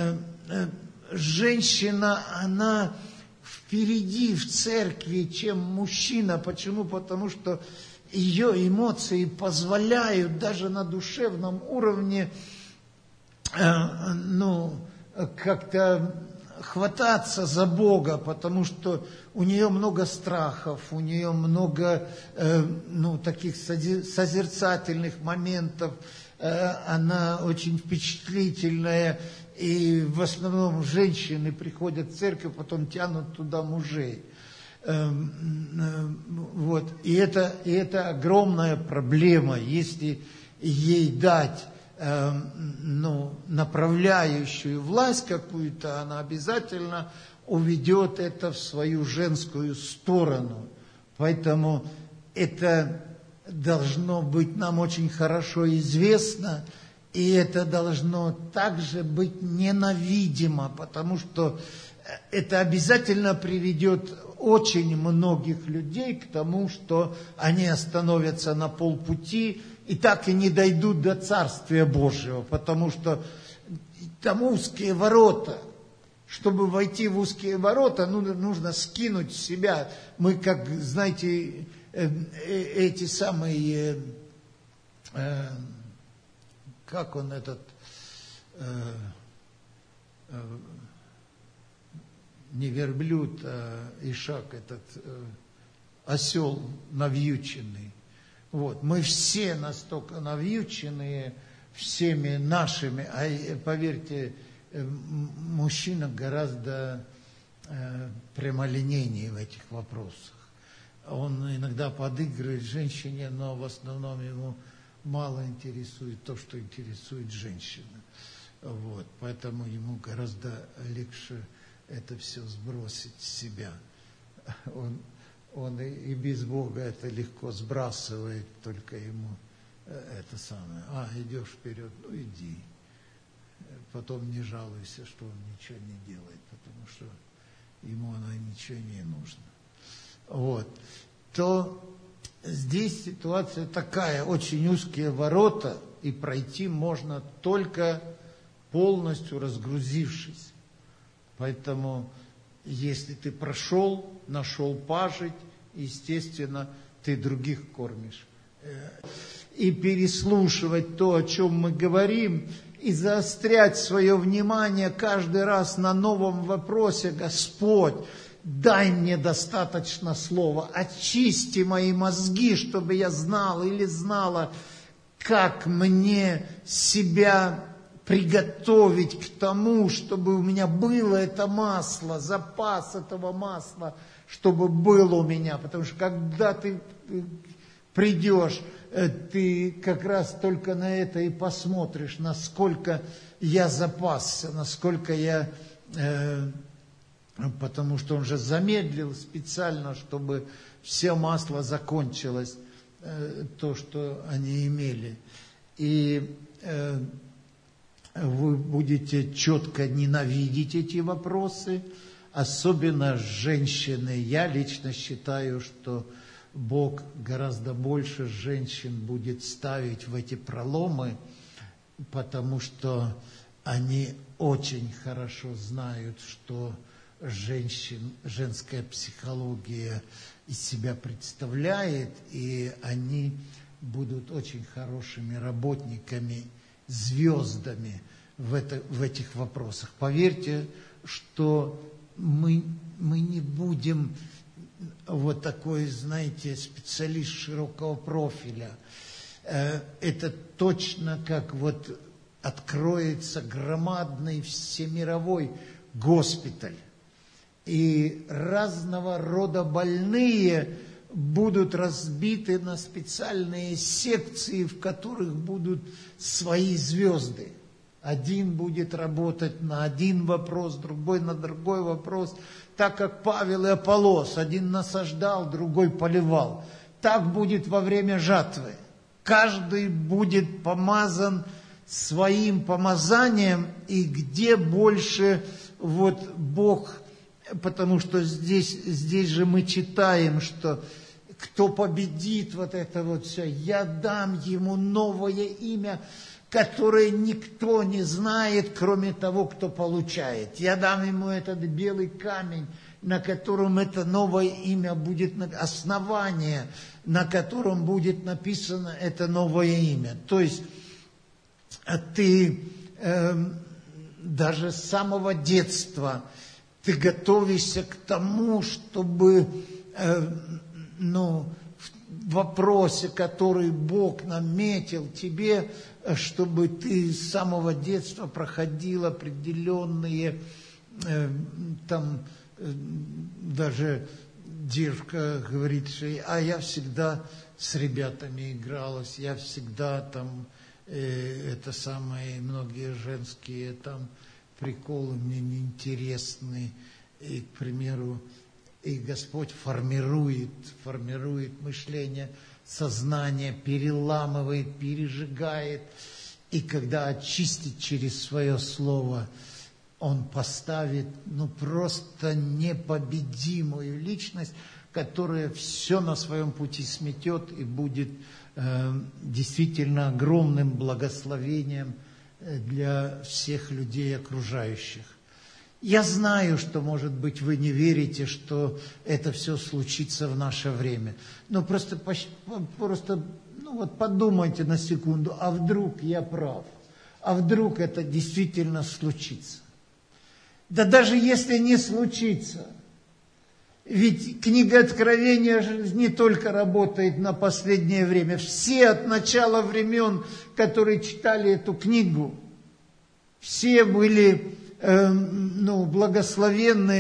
женщина, она впереди в церкви, чем мужчина. Почему? Потому что ее эмоции позволяют даже на душевном уровне э, ну, как-то хвататься за Бога, потому что у нее много страхов, у нее много э, ну, таких созерцательных моментов, э, она очень впечатлительная, и в основном женщины приходят в церковь, потом тянут туда мужей. Вот. И, это, и это огромная проблема, если ей дать э, ну, направляющую власть какую-то, она обязательно уведет это в свою женскую сторону. Поэтому это должно быть нам очень хорошо известно, и это должно также быть ненавидимо, потому что это обязательно приведет очень многих людей к тому, что они остановятся на полпути и так и не дойдут до Царствия Божьего, потому что там узкие ворота. Чтобы войти в узкие ворота, ну, нужно скинуть с себя. Мы, как, знаете, эти самые, как он этот... не верблюд, а ишак, этот э, осел навьюченный. Вот. Мы все настолько навьюченные всеми нашими, а поверьте, э, мужчина гораздо э, прямолинейнее в этих вопросах. Он иногда подыгрывает женщине, но в основном ему мало интересует то, что интересует женщина. Вот. Поэтому ему гораздо легче это все сбросить с себя. Он, он и, и без Бога это легко сбрасывает, только ему это самое. А, идешь вперед, ну иди. Потом не жалуйся, что он ничего не делает, потому что ему оно ничего не нужно. Вот. То здесь ситуация такая, очень узкие ворота, и пройти можно только полностью разгрузившись. Поэтому, если ты прошел, нашел пажить, естественно, ты других кормишь. И переслушивать то, о чем мы говорим, и заострять свое внимание каждый раз на новом вопросе: Господь, дай мне достаточно слова, очисти мои мозги, чтобы я знал или знала, как мне себя приготовить к тому, чтобы у меня было это масло, запас этого масла, чтобы был у меня. Потому что когда ты придешь, ты как раз только на это и посмотришь, насколько я запасся, насколько я... Э, потому что он же замедлил специально, чтобы все масло закончилось, э, то, что они имели. И э, вы будете четко ненавидеть эти вопросы, особенно женщины. Я лично считаю, что Бог гораздо больше женщин будет ставить в эти проломы, потому что они очень хорошо знают, что женщин, женская психология из себя представляет, и они будут очень хорошими работниками, звездами в, это, в этих вопросах. Поверьте, что мы, мы не будем вот такой, знаете, специалист широкого профиля. Это точно как вот откроется громадный всемировой госпиталь. И разного рода больные будут разбиты на специальные секции, в которых будут свои звезды. Один будет работать на один вопрос, другой на другой вопрос. Так как Павел и Аполлос, один насаждал, другой поливал. Так будет во время жатвы. Каждый будет помазан своим помазанием, и где больше вот Бог... Потому что здесь, здесь же мы читаем, что кто победит вот это вот все, я дам ему новое имя, которое никто не знает, кроме того, кто получает. Я дам ему этот белый камень, на котором это новое имя будет, основание, на котором будет написано это новое имя. То есть ты э, даже с самого детства... Ты готовишься к тому, чтобы э, ну, в вопросе, который Бог наметил тебе, чтобы ты с самого детства проходил определенные, э, там э, даже девушка говорит, что а я всегда с ребятами игралась, я всегда там, э, это самое, многие женские там, приколы мне неинтересны, и, к примеру, и Господь формирует, формирует мышление, сознание, переламывает, пережигает, и когда очистит через свое слово, Он поставит, ну, просто непобедимую личность, которая все на своем пути сметет и будет э, действительно огромным благословением для всех людей окружающих. Я знаю, что, может быть, вы не верите, что это все случится в наше время. Но просто, просто ну вот подумайте на секунду, а вдруг я прав? А вдруг это действительно случится? Да даже если не случится, ведь книга Откровения же не только работает на последнее время. Все от начала времен, которые читали эту книгу, все были э, ну, благословенны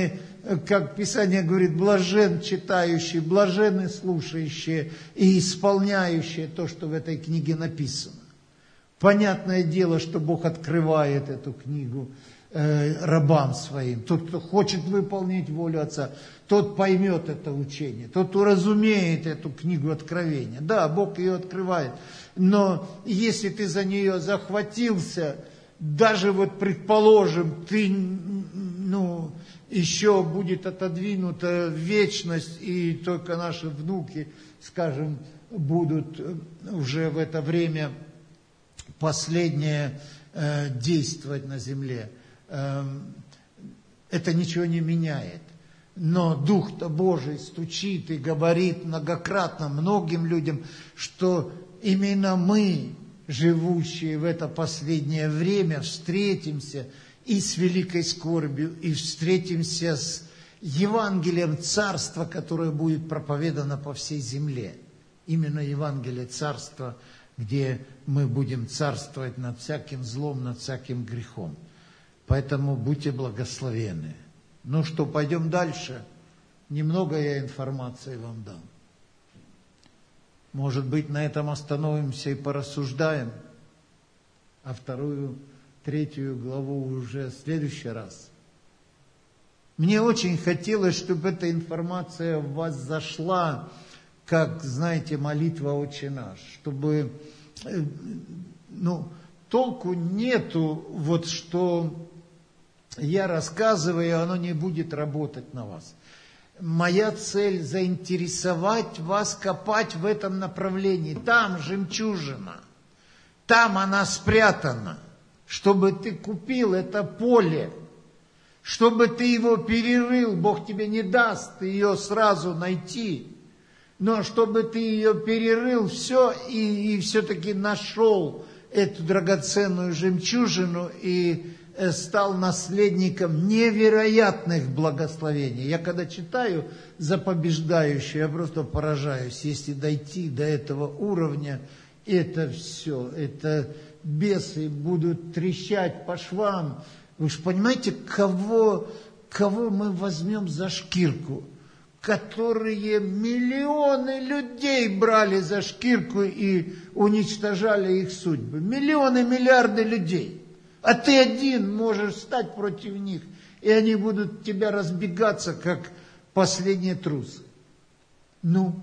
как Писание говорит, блажен читающий, блаженны слушающие и исполняющие то, что в этой книге написано. Понятное дело, что Бог открывает эту книгу э, рабам своим. Тот, кто хочет выполнить волю Отца, тот поймет это учение, тот уразумеет эту книгу Откровения. Да, Бог ее открывает, но если ты за нее захватился, даже вот предположим, ты, ну, еще будет отодвинута вечность, и только наши внуки, скажем, будут уже в это время последнее э, действовать на земле. Э, это ничего не меняет. Но Дух-то Божий стучит и говорит многократно многим людям, что именно мы, живущие в это последнее время, встретимся и с великой скорбью, и встретимся с Евангелием Царства, которое будет проповедано по всей земле. Именно Евангелие Царства, где мы будем царствовать над всяким злом, над всяким грехом. Поэтому будьте благословенны. Ну что, пойдем дальше. Немного я информации вам дам. Может быть, на этом остановимся и порассуждаем, а вторую, третью главу уже в следующий раз. Мне очень хотелось, чтобы эта информация в вас зашла, как, знаете, молитва «Отче наш», чтобы, ну, толку нету, вот что я рассказываю, оно не будет работать на вас. Моя цель заинтересовать вас, копать в этом направлении. Там жемчужина, там она спрятана, чтобы ты купил это поле, чтобы ты его перерыл. Бог тебе не даст ее сразу найти, но чтобы ты ее перерыл все и, и все-таки нашел эту драгоценную жемчужину и стал наследником невероятных благословений. Я когда читаю за побеждающую, я просто поражаюсь. Если дойти до этого уровня, это все, это бесы будут трещать по швам. Вы же понимаете, кого, кого мы возьмем за шкирку? Которые миллионы людей брали за шкирку и уничтожали их судьбы. Миллионы, миллиарды людей. А ты один можешь встать против них, и они будут тебя разбегаться, как последние трусы. Ну,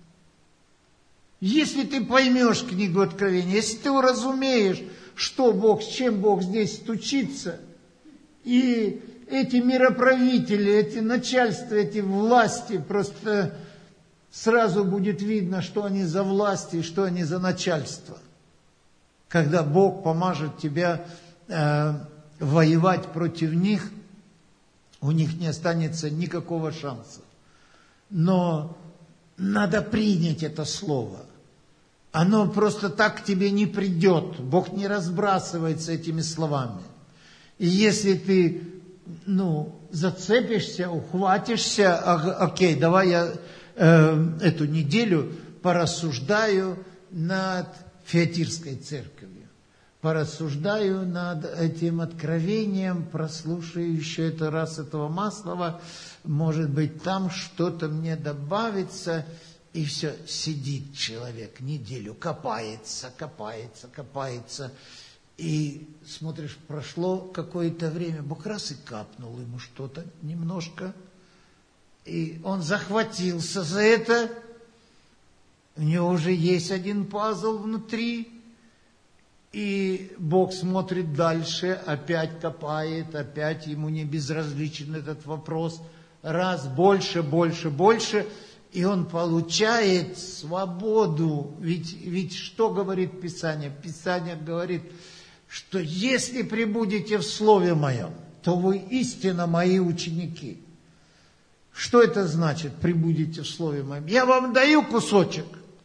если ты поймешь книгу Откровения, если ты уразумеешь, что Бог, с чем Бог здесь стучится, и эти мироправители, эти начальства, эти власти, просто сразу будет видно, что они за власти и что они за начальство. Когда Бог помажет тебя э, воевать против них, у них не останется никакого шанса. Но надо принять это слово. Оно просто так к тебе не придет. Бог не разбрасывается этими словами. И если ты, ну, зацепишься, ухватишься, а, окей, давай я э, эту неделю порассуждаю над Фиатирской церковью, порассуждаю над этим откровением, прослушаю еще это раз этого Маслова, может быть, там что-то мне добавится, и все, сидит человек неделю, копается, копается, копается, и смотришь, прошло какое-то время, Бог раз и капнул ему что-то немножко, и он захватился за это, у него уже есть один пазл внутри, и Бог смотрит дальше, опять копает, опять ему не безразличен этот вопрос, раз, больше, больше, больше, и он получает свободу. Ведь, ведь что говорит Писание? Писание говорит, что если пребудете в Слове Моем, то вы истинно Мои ученики. Что это значит, пребудете в Слове Моем? Я вам даю кусочек,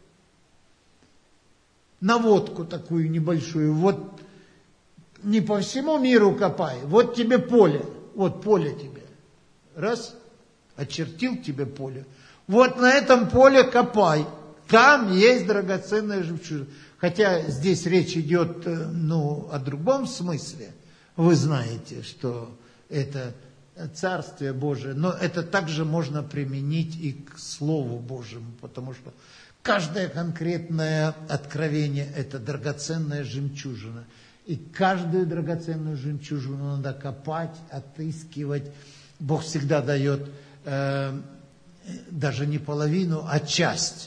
наводку такую небольшую, вот не по всему миру копай, вот тебе поле, вот поле тебе. Раз, очертил тебе поле. Вот на этом поле копай, там есть драгоценная жемчужина. Хотя здесь речь идет, ну, о другом смысле. Вы знаете, что это Царствие Божие. Но это также можно применить и к Слову Божьему, потому что каждое конкретное откровение – это драгоценная жемчужина. И каждую драгоценную жемчужину надо копать, отыскивать. Бог всегда дает э, даже не половину, а часть.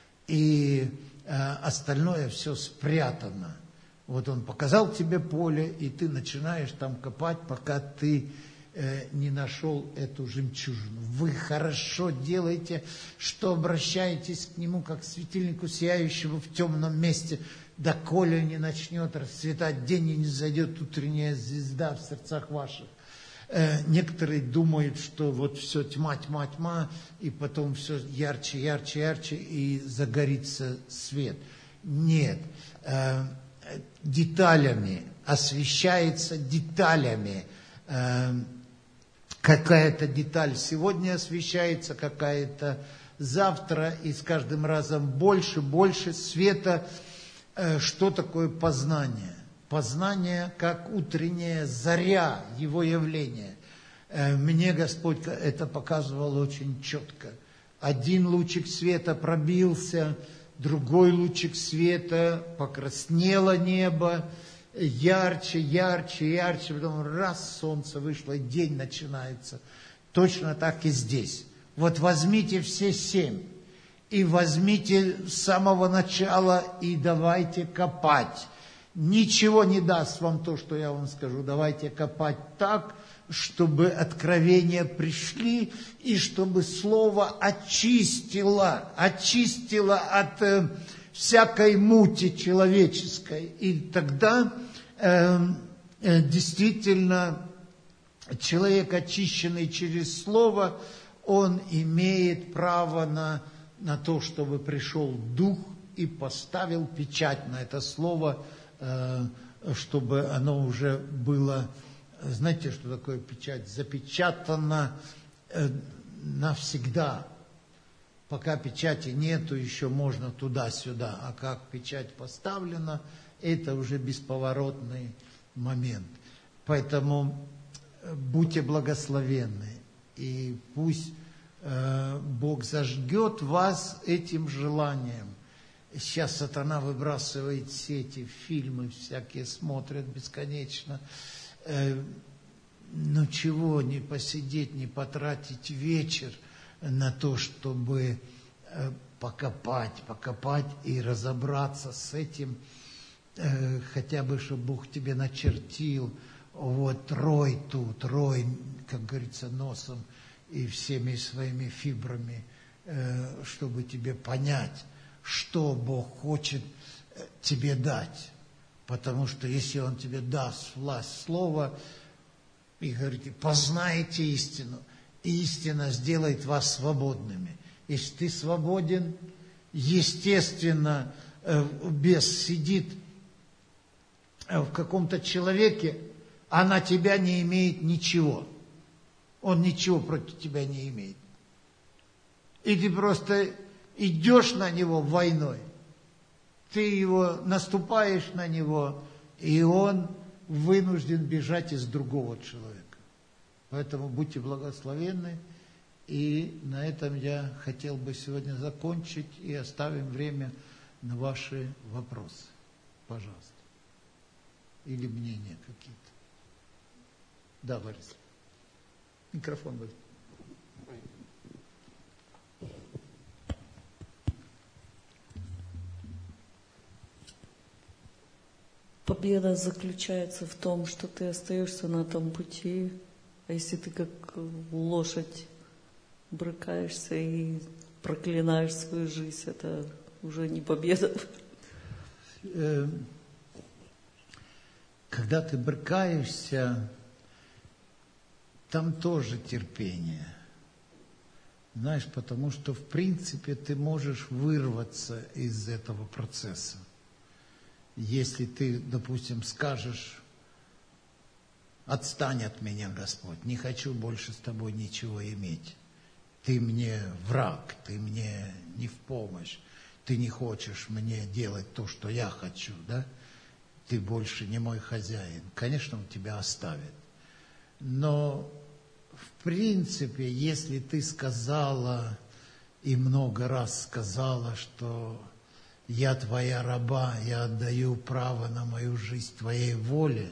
И э, остальное все спрятано. Вот Он показал тебе поле, и ты начинаешь там копать, пока ты э, не нашел эту жемчужину. Вы хорошо делаете, что обращаетесь к Нему, как к светильнику, сияющему в темном месте, доколе не начнет расцветать день и не зайдет утренняя звезда в сердцах ваших. Э, некоторые думают, что вот все тьма, тьма, тьма, и потом все ярче, ярче, ярче, и загорится свет. Нет. Э, деталями, освещается деталями. Э, какая-то деталь сегодня освещается, какая-то завтра, и с каждым разом больше, больше света. Что такое познание? Познание как утренняя заря Его явления. Мне Господь это показывал очень четко. Один лучик света пробился, другой лучик света, покраснело небо, ярче, ярче, ярче, потом раз солнце вышло, и день начинается. Точно так и здесь. Вот возьмите все семь. И возьмите с самого начала и давайте копать. Ничего не даст вам то, что я вам скажу. Давайте копать так, чтобы откровения пришли, и чтобы Слово очистило, очистило от э, всякой мути человеческой. И тогда э, э, действительно человек, очищенный через Слово, он имеет право на... на то, чтобы пришел Дух и поставил печать на это слово, чтобы оно уже было, знаете, что такое печать? Запечатано навсегда. Пока печати нету, еще можно туда-сюда, а как печать поставлена, это уже бесповоротный момент. Поэтому будьте благословенны, и пусть Бог зажгет вас этим желанием. Сейчас сатана выбрасывает сети, фильмы всякие смотрят бесконечно. Ну чего, не посидеть, не потратить вечер на то, чтобы покопать, покопать и разобраться с этим, хотя бы, чтобы Бог тебе начертил, вот, рой тут, рой, как говорится, носом, и всеми своими фибрами, чтобы тебе понять, что Бог хочет тебе дать. Потому что если Он тебе даст власть слова, и говорите, познаете истину, истина сделает вас свободными. Если ты свободен, естественно, бес сидит в каком-то человеке, а на тебя не имеет ничего. Он ничего против тебя не имеет. И ты просто идешь на него войной. Ты его наступаешь на него, и он вынужден бежать из другого человека. Поэтому будьте благословенны. И на этом я хотел бы сегодня закончить, и оставим время на ваши вопросы. Пожалуйста. Или мнения какие-то. Да, Борис. Микрофон будет. Победа заключается в том, что ты остаешься на том пути, а если ты как лошадь брыкаешься и проклинаешь свою жизнь, это уже не победа. Когда ты брыкаешься, там тоже терпение. Знаешь, потому что, в принципе, ты можешь вырваться из этого процесса. Если ты, допустим, скажешь, отстань от меня, Господь, не хочу больше с тобой ничего иметь. Ты мне враг, ты мне не в помощь, ты не хочешь мне делать то, что я хочу, да? Ты больше не мой хозяин. Конечно, он тебя оставит. Но в принципе, если ты сказала и много раз сказала, что я твоя раба, я отдаю право на мою жизнь твоей воле,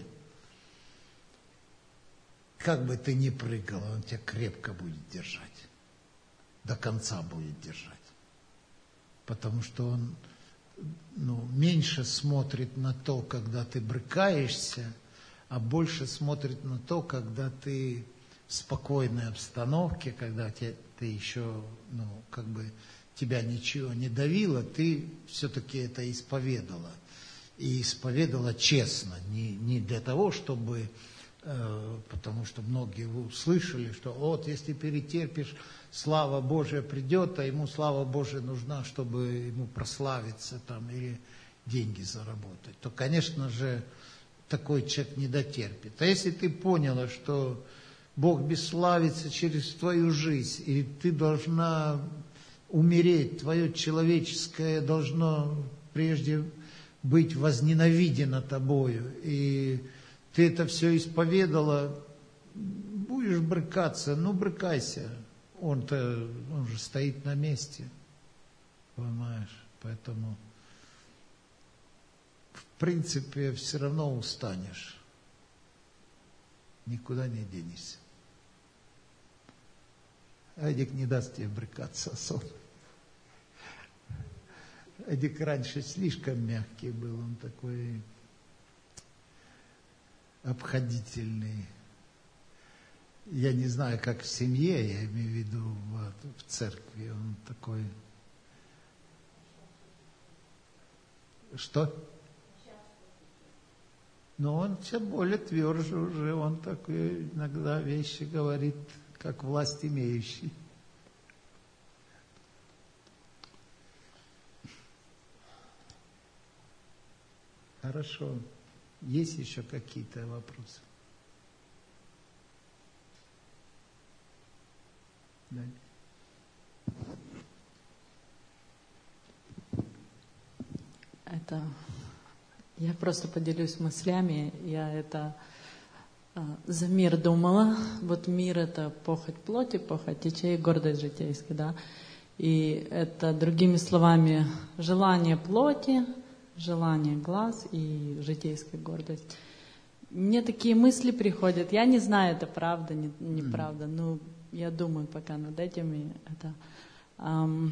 как бы ты ни прыгал, он тебя крепко будет держать. До конца будет держать. Потому что он ну, меньше смотрит на то, когда ты брыкаешься, а больше смотрит на то, когда ты в спокойной обстановке, когда те, ты еще, ну, как бы тебя ничего не давило, ты все-таки это исповедала. И исповедала честно, не, не для того, чтобы, э, потому что многие услышали, что вот если перетерпишь, слава Божия придет, а ему слава Божия нужна, чтобы ему прославиться там или деньги заработать, то, конечно же, такой человек не дотерпит. А если ты поняла, что Бог бесславится через твою жизнь, и ты должна умереть, твое человеческое должно прежде быть возненавидено тобою, и ты это все исповедала, будешь брыкаться, ну брыкайся, он-то, он же стоит на месте, понимаешь, поэтому в принципе все равно устанешь, никуда не денешься. Эдик не даст тебе брыкаться особо. Эдик раньше слишком мягкий был, он такой обходительный. Я не знаю, как в семье, я имею в виду вот, в церкви, он такой... Что? Но он все более тверже уже, он такой иногда вещи говорит, как власть имеющий. Хорошо. Есть еще какие-то вопросы? Да. Это я просто поделюсь мыслями. Я это за мир думала. Вот мир — это похоть плоти, похоть очей, гордость житейская, да. И это, другими словами, желание плоти, желание глаз и житейская гордость. Мне такие мысли приходят. Я не знаю, это правда, не, неправда. Mm-hmm. Но я думаю пока над этим. И это, эм,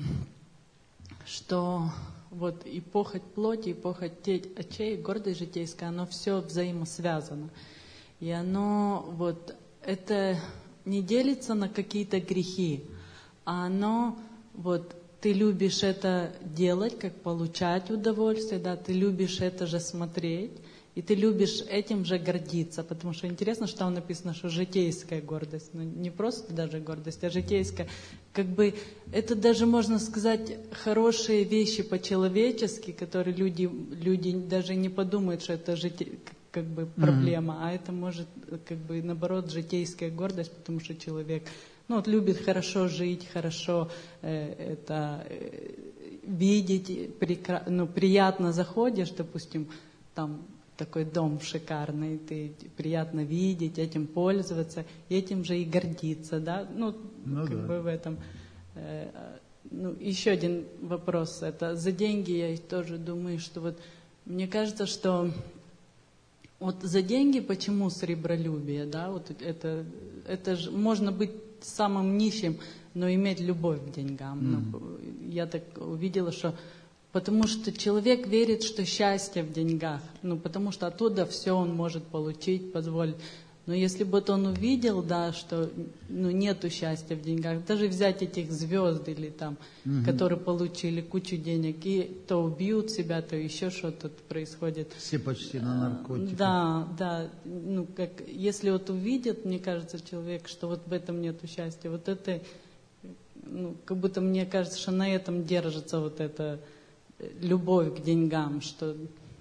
что вот и похоть плоти, и похоть очей, и гордость житейская, оно все взаимосвязано. И оно вот это не делится на какие-то грехи, а оно вот ты любишь это делать, как получать удовольствие, да, ты любишь это же смотреть, и ты любишь этим же гордиться, потому что интересно, что там написано, что житейская гордость, ну не просто даже гордость, а житейская, как бы это даже можно сказать хорошие вещи по-человечески, которые люди, люди даже не подумают, что это житейская как бы проблема, mm-hmm. а это может как бы наоборот житейская гордость, потому что человек ну, вот, любит хорошо жить, хорошо э, это э, видеть, прекра... ну, приятно заходишь, допустим, там такой дом шикарный, ты приятно видеть, этим пользоваться, и этим же и гордиться, да, ну, ну как да. бы в этом. Э, ну, еще один вопрос, это за деньги я тоже думаю, что вот мне кажется, что вот за деньги почему сребролюбие, да, вот это, это же можно быть самым нищим, но иметь любовь к деньгам. Mm. Ну, я так увидела, что потому что человек верит, что счастье в деньгах, ну, потому что оттуда все он может получить, позволить. Но если бы вот он увидел, да, что ну, нету счастья в деньгах, даже взять этих звезд или там, mm-hmm. которые получили кучу денег, и то убьют себя, то еще что-то происходит. Все почти на наркотиках. Да, да. Ну, как, если вот увидит, мне кажется, человек, что вот в этом нету счастья, вот это, ну, как будто мне кажется, что на этом держится вот эта любовь к деньгам, что...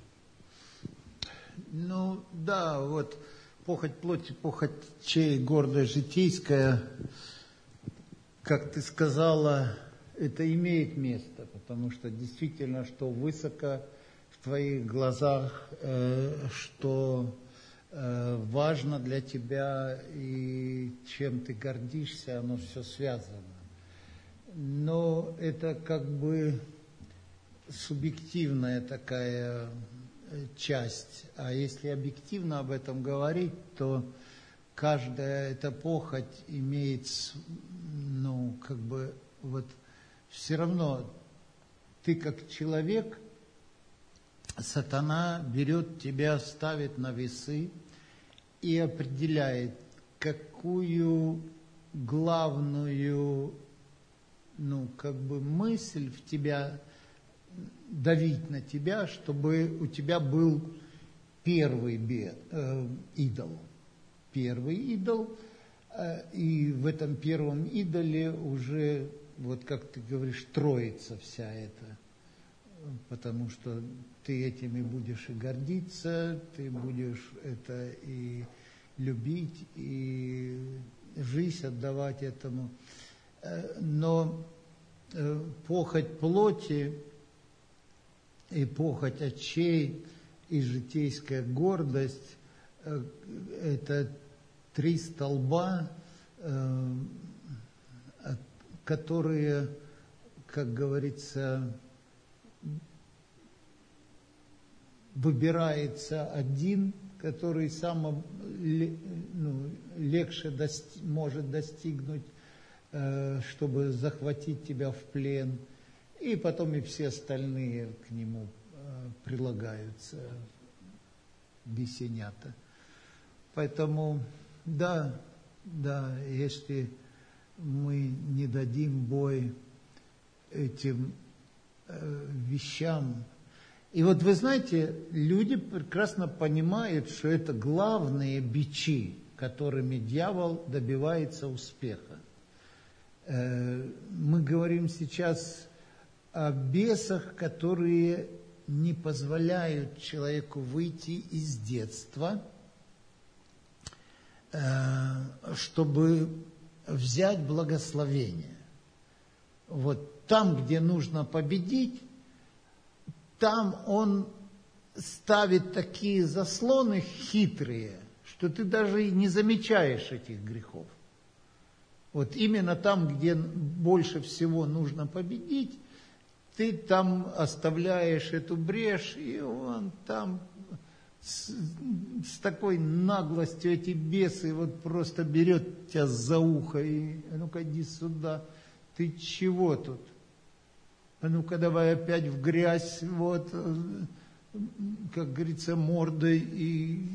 Ну, да, вот... Похоть плоти, похоть чей, гордая житейская, как ты сказала, это имеет место, потому что действительно, что высоко в твоих глазах, э, что э, важно для тебя и чем ты гордишься, оно все связано. Но это как бы субъективная такая часть. А если объективно об этом говорить, то каждая эта похоть имеет, ну, как бы, вот, все равно ты как человек, сатана берет тебя, ставит на весы и определяет, какую главную, ну, как бы мысль в тебя давить на тебя, чтобы у тебя был первый бед, э, идол. Первый идол, э, и в этом первом идоле уже, вот как ты говоришь, троица вся эта. Потому что ты этим и будешь и гордиться, ты будешь это и любить, и жизнь отдавать этому. Но похоть плоти и похоть очей и житейская гордость – это три столба, которые, как говорится, выбирается один, который сам ну, легче дости, может достигнуть, э, чтобы захватить тебя в плен, и потом и все остальные к нему э, прилагаются, бесенята. Поэтому, да, да, если мы не дадим бой этим э, вещам. И вот вы знаете, люди прекрасно понимают, что это главные бичи, которыми дьявол добивается успеха. Э, мы говорим сейчас о бесах, которые не позволяют человеку выйти из детства, э, чтобы взять благословение. Вот там, где нужно победить, там он ставит такие заслоны хитрые, что ты даже и не замечаешь этих грехов. Вот именно там, где больше всего нужно победить, ты там оставляешь эту брешь, и он там с, с такой наглостью эти бесы вот просто берет тебя за ухо и а ну-ка иди сюда, ты чего тут? А ну-ка давай опять в грязь, вот, как говорится, мордой и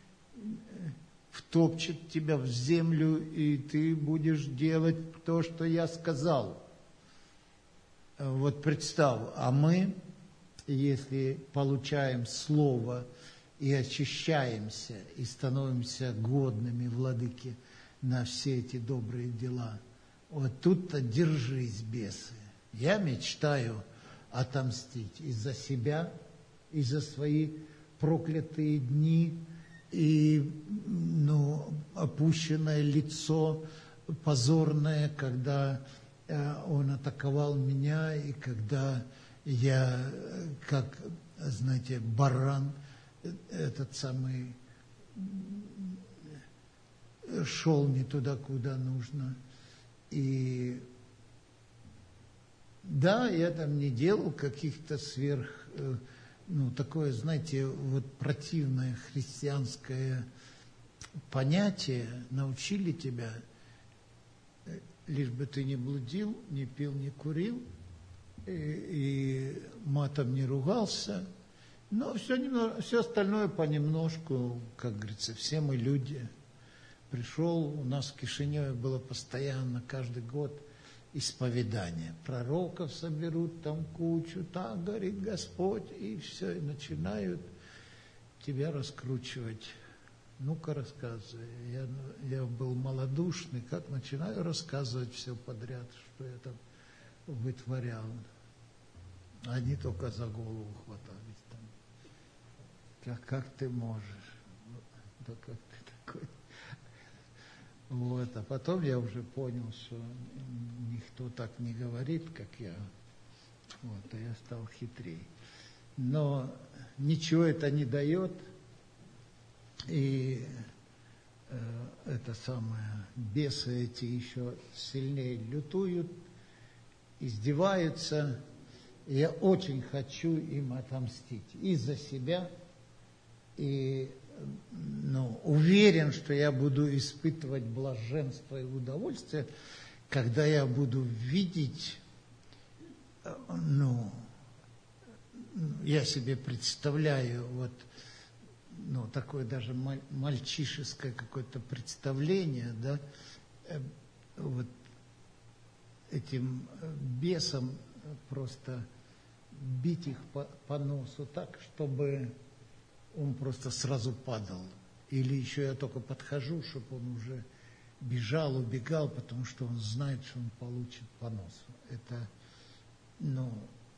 втопчет тебя в землю, и ты будешь делать то, что я сказал. Вот представь, а мы, если получаем слово и очищаемся, и становимся годными, владыки, на все эти добрые дела, вот тут-то держись, бесы. Я мечтаю отомстить и за себя, и за свои проклятые дни, и ну, опущенное лицо позорное, когда э, он атаковал меня, и когда я, как, знаете, баран, этот самый, шел не туда, куда нужно. И да, я там не делал каких-то сверх, ну, такое, знаете, вот противное христианское понятие, научили тебя, лишь бы ты не блудил, не пил, не курил, и, и матом не ругался, но все, немного, все остальное понемножку, как говорится, все мы люди. Пришел, у нас в Кишиневе было постоянно, каждый год, исповедание. Пророков соберут там кучу, так говорит Господь, и все, и начинают тебя раскручивать. Ну-ка рассказывай. Я, я был малодушный, как начинаю рассказывать все подряд, что я там вытворял. Они только за голову хватались там. Как, как ты можешь? Да как ты такой? Вот, а потом я уже понял, что никто так не говорит, как я. Вот, а я стал хитрее. Но ничего это не дает. И э, это самое, бесы эти еще сильнее лютуют, издеваются. И я очень хочу им отомстить и за себя, и ну, уверен, что я буду испытывать блаженство и удовольствие, когда я буду видеть, ну, я себе представляю, вот, ну, такое даже мальчишеское какое-то представление, да, вот этим бесам просто бить их по, по носу так, чтобы он просто сразу падал. Или еще я только подхожу, чтобы он уже бежал, убегал, потому что он знает, что он получит по носу. Это, ну,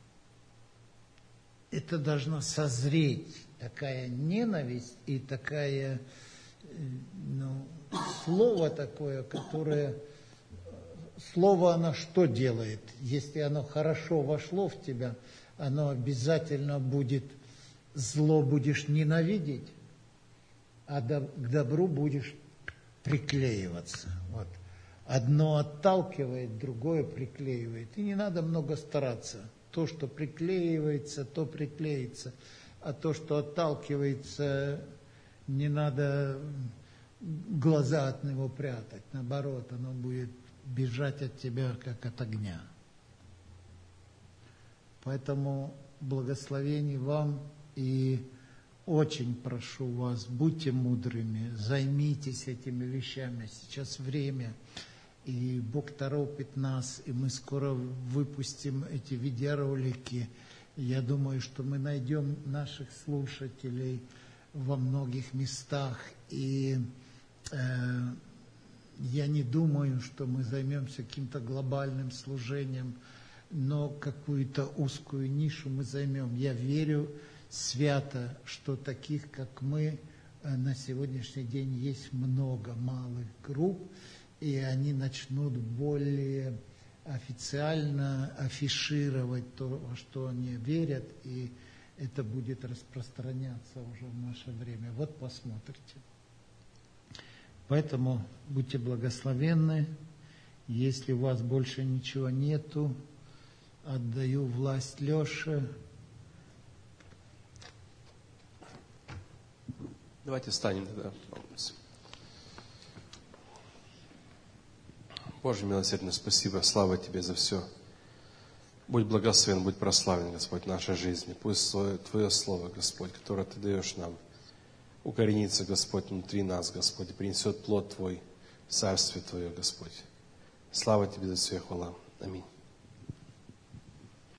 это должна созреть такая ненависть и такая, ну, слово такое, которое... Слово, оно что делает? Если оно хорошо вошло в тебя, оно обязательно будет, зло будешь ненавидеть, а к добру будешь приклеиваться. Вот. Одно отталкивает, другое приклеивает. И не надо много стараться. То, что приклеивается, то приклеится. А то, что отталкивается, не надо глаза от него прятать. Наоборот, оно будет бежать от тебя, как от огня. Поэтому благословений вам, и очень прошу вас, будьте мудрыми, займитесь этими вещами. Сейчас время, и Бог торопит нас, и мы скоро выпустим эти видеоролики. Я думаю, что мы найдем наших слушателей во многих местах, и э, я не думаю, что мы займемся каким-то глобальным служением, но какую-то узкую нишу мы займем. Я верю свято, что таких, как мы, на сегодняшний день есть много малых групп, и они начнут более официально афишировать то, во что они верят, и это будет распространяться уже в наше время. Вот посмотрите. Поэтому будьте благословенны. Если у вас больше ничего нету, отдаю власть Леше. Давайте встанем тогда. Боже милосердный, спасибо, слава Тебе за все. Будь благословен, будь прославлен, Господь, в нашей жизни. Пусть Твое Слово, Господь, которое Ты даешь нам, укоренится, Господь, внутри нас, Господь, и принесет плод Твой в Царствие Твое, Господь. Слава Тебе за все, хвала. Аминь.